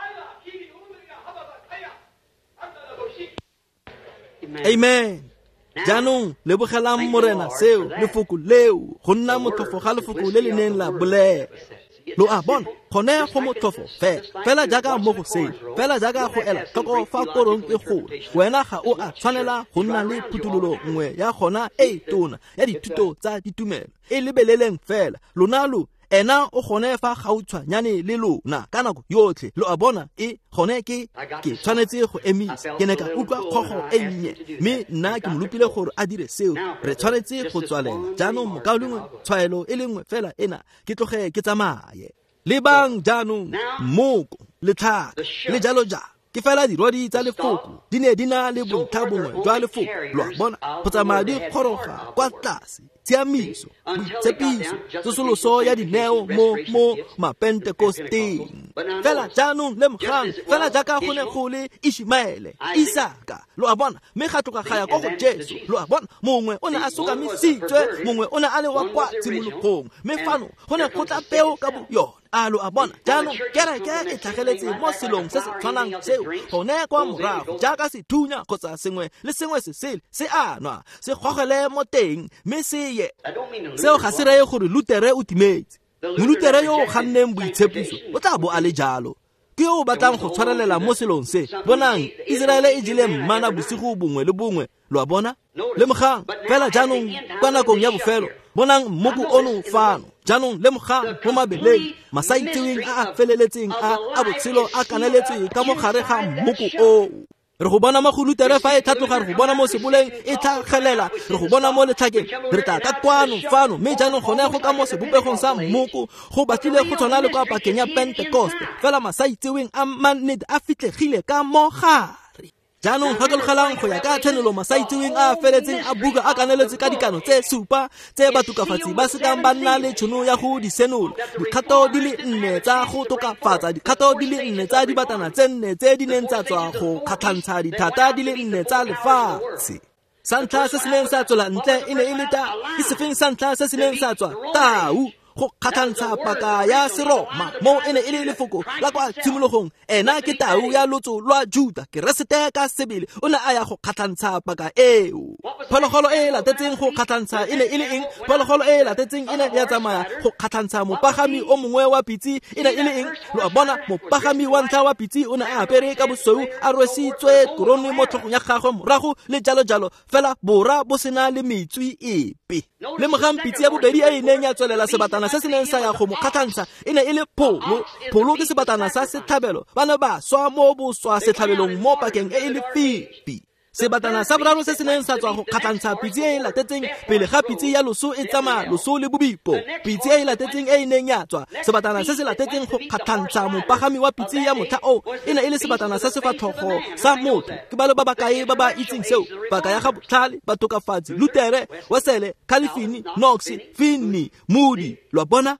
amen jaanong le bogelang morena seo lefoko leo go nna motlhofo ga lefoko le le neng la bolela lo a bona gone go motlhofo fela jaaka mo go seng fela jaaka go ela tlhoko fa korong e gole wena ga o a tshwanela go nna le phutulolo nngwe ya gona e tona ya dithuto tsa ditumelo e lebeleleng fela lona lo ena o gone fa gautshwanyane le lona ka nako yotlhe lo a bona e gone ke tshwanetse go emisa ke ne ka utlwa kgogo e nnye mme nna ke molupile gore a dire seo re tshwanetse go tswalela jaanong mokao lengwe tshwaelo e lengwe fela ena ke tloge ke tsamaye le bang jaanong mmoko letlhaka le jalo ke fela dirwadi tsa lefoko di ne di na le bontlha bongwe jwa lefoko lo a bona go tsamaya di kgoroga kwa tlase tshiamiso boitshepiso tsosoloso ya dineo mo ma-Pentekosteng fela jaanong le mogang fela jaaka go ne go le Ishmaele Isaka lo a bona mme ga tloga ga ya ko go Jesu lo a bona mongwe o ne a sokamisitswe mongwe o ne a le wa kwa tshimologong mme fano go ne go tla peo ka bo yone alo a bona jaanong kereke e tlhageletse mo selong se se tshwanang seo gone kwa morago jaaka sethunya kgotsa sengwe le sengwe se sele se anwa se gogele mo teng mme se ye seo ga se reye gore Lutere o timetse Molutere yo o ganneng boitshepiso o tla bo a le jalo ke yo o batlang go tshwarelela mo selong se bonang Israele e jile mmana bosigo bongwe le bongwe lo a bona le mogang fela jaanong kwa nakong ya bofelo bonang mmoko ono fano jaanong le mogang mo mabeleng masaitseweng a feleletseng a botshelo a kaneletswe ka mo gare ga mmoko o re go bona mo go Lutere fa e tlhatloga re go bona mo seboleng e tlhagelela re go bona mo letlhakeng re tla ka kwano fano mme jaanong gone go ka mo sebopegong sa mmoko go batlile go tshwana le kwa pakeng ya Pentecoste fela masaitseweng a mannete a fitlhegile ka mo gare jaanong gakologelang go ya ka tshwanelo masaitseweng a feletseng a buka a kaneletse ka dikano tse supa tse batokafatsi ba sekang ba nna le tšhono ya go di senola dikgato di le 4 tsa go tokafatsa dikgato di le 4 tsa dibatana tse 4 tse di neng tsa tswa go kgatlhantsha dithata di le 4 tsa lefatshe sa ntlha se se neng sa tswela ntle e ne e le ke sefeng sa ntlha se se neng sa tswa tau go kgatlhantsha paka ya Seroma mo ene e le lefoko la kwa tshimologong ena ke tau ya lotso lwa Juda ke resete ka sebele o ne a ya go kgatlhantsha paka eo phologolo e latetseng go kgatlhantsha ene e le eng phologolo e latetseng ene ya tsamaya go kgatlhantsha mopagami o mongwe wa pitsi ene e le eng lo bona mopagami wa ntlha wa pitsi o ne a apere ka bosweu a rwesitswe korone mo tlhogong ya gagwe morago le jalo fela bora bo sena le metswi epe le mogang pitsi ya bobedi e neng ya tswelela sebatana se se neng sa ya go mo kgatlhantsha e ne e le pholo ke sebatana sa setlhabelo ba ne ba swa mo boswa setlhabelong mo pakeng e le fipi sebatana sa boraro se se neng sa tswa go kgatlhantsha pitsi e latetseng pele ga pitsi ya loso e tsamaya loso le bobipo pitsi e latetseng e neng ya tswa sebatana se se latetseng go kgatlhantsha mopagami wa pitsi ya motlha o e ne e le sebatana sa sefatlhogo sa motho ke balo ba bakae ba ba itseng seo baka ya ga botlhale batokafatsi Lutere Wesley Calvin Knox Finney Moody lo bona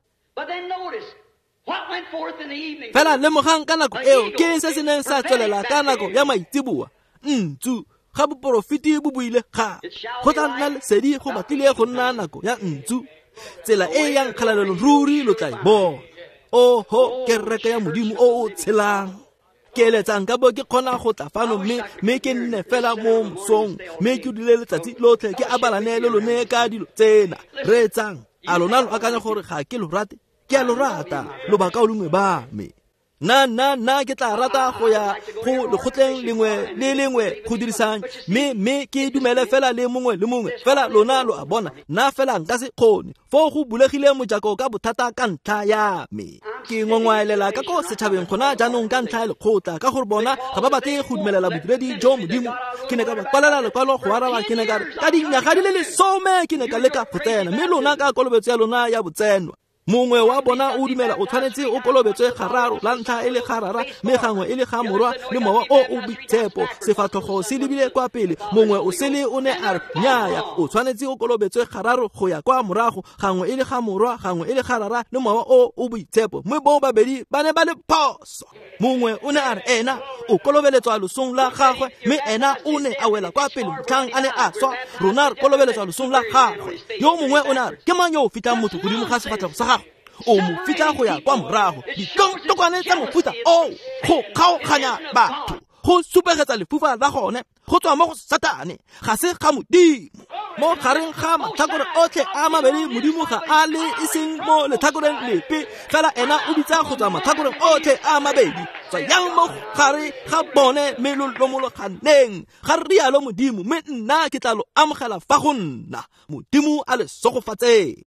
fela le mogang ka nako eo ke se se neng sa tswelela ka nako ya maitsiboa ga boporofiti bo buile ga go tla nna lesedi go batlile go nna nako ya ntsu tsela e yang kgalalelo ruri lo tla bona oho kereke ya modimo o tshelang ke eletsang ka bo ke kgona go tla fano mme ke nne fela mo mosong mme ke dile letsatsi lotlhe ke abalane le lone ka dilo tsena re etsang a lona lo akanya gore ga ke lo rate ke a lo rata lo ba ka o lengwe ba me na ke tla rata go ya go lekgotleng lengwe le lengwe go dirisang me ke dumele fela le mongwe fela lona lo a bona na fela nka se kgone fo go bulegile mojako ka bothata ka ntlha ya me ke ngongwaelela ka go setšhabeng gona jaanong ka ntlha ya lekgotla ka gore bona ga ba batle go dumelela bodiredi jo modimo ke ne ka ba kwalela lekwalo go araba ke ne ka re ka dinyaga di le 10 ke ne ka leka go tsena mme lona ka kolobetso ya lona ya botsenwa mongwe wa bona o dumela o tshwanetse o kolobetswe gararo la ntlha e le garara mme gangwe e le ga morwa le mowa o boitshepo sefatlhogo se lebile kwa pele mongwe o sele o ne a re nnyaya o tshwanetse o kolobetswe gararo go ya kwa morago gangwe e le ga morwa gangwe e le garara le mowa o boitshepo mme bo babedi ba ne ba le phoso mongwe o ne a re ena o kolobeletswa losong la gagwe mme ena o ne a wela kwa pele motlhang a ne a swa rona re kolobeletswa losong la gagwe yo mongwe o ne a re ke mang yo o fitang motho godimo ga sefatlhogo sa o mo fita go ya kwa morago ditokwane tsa mofuta o go kgaoganya batho go supegetsa lefufa la gone go tswa mo go satane ga se ga modimo mo gareng ga matlhakore otlhe a mabedi modimo ga a le eseng mo letlhakoreng lepe fela ena o bitsa go tswa matlhakoreng otlhe a mabedi tswa yang mo gare ga bone melolomologaneng ga re rialo modimo mme nna ke tla lo amogela fa go nna modimo a le sogofatseng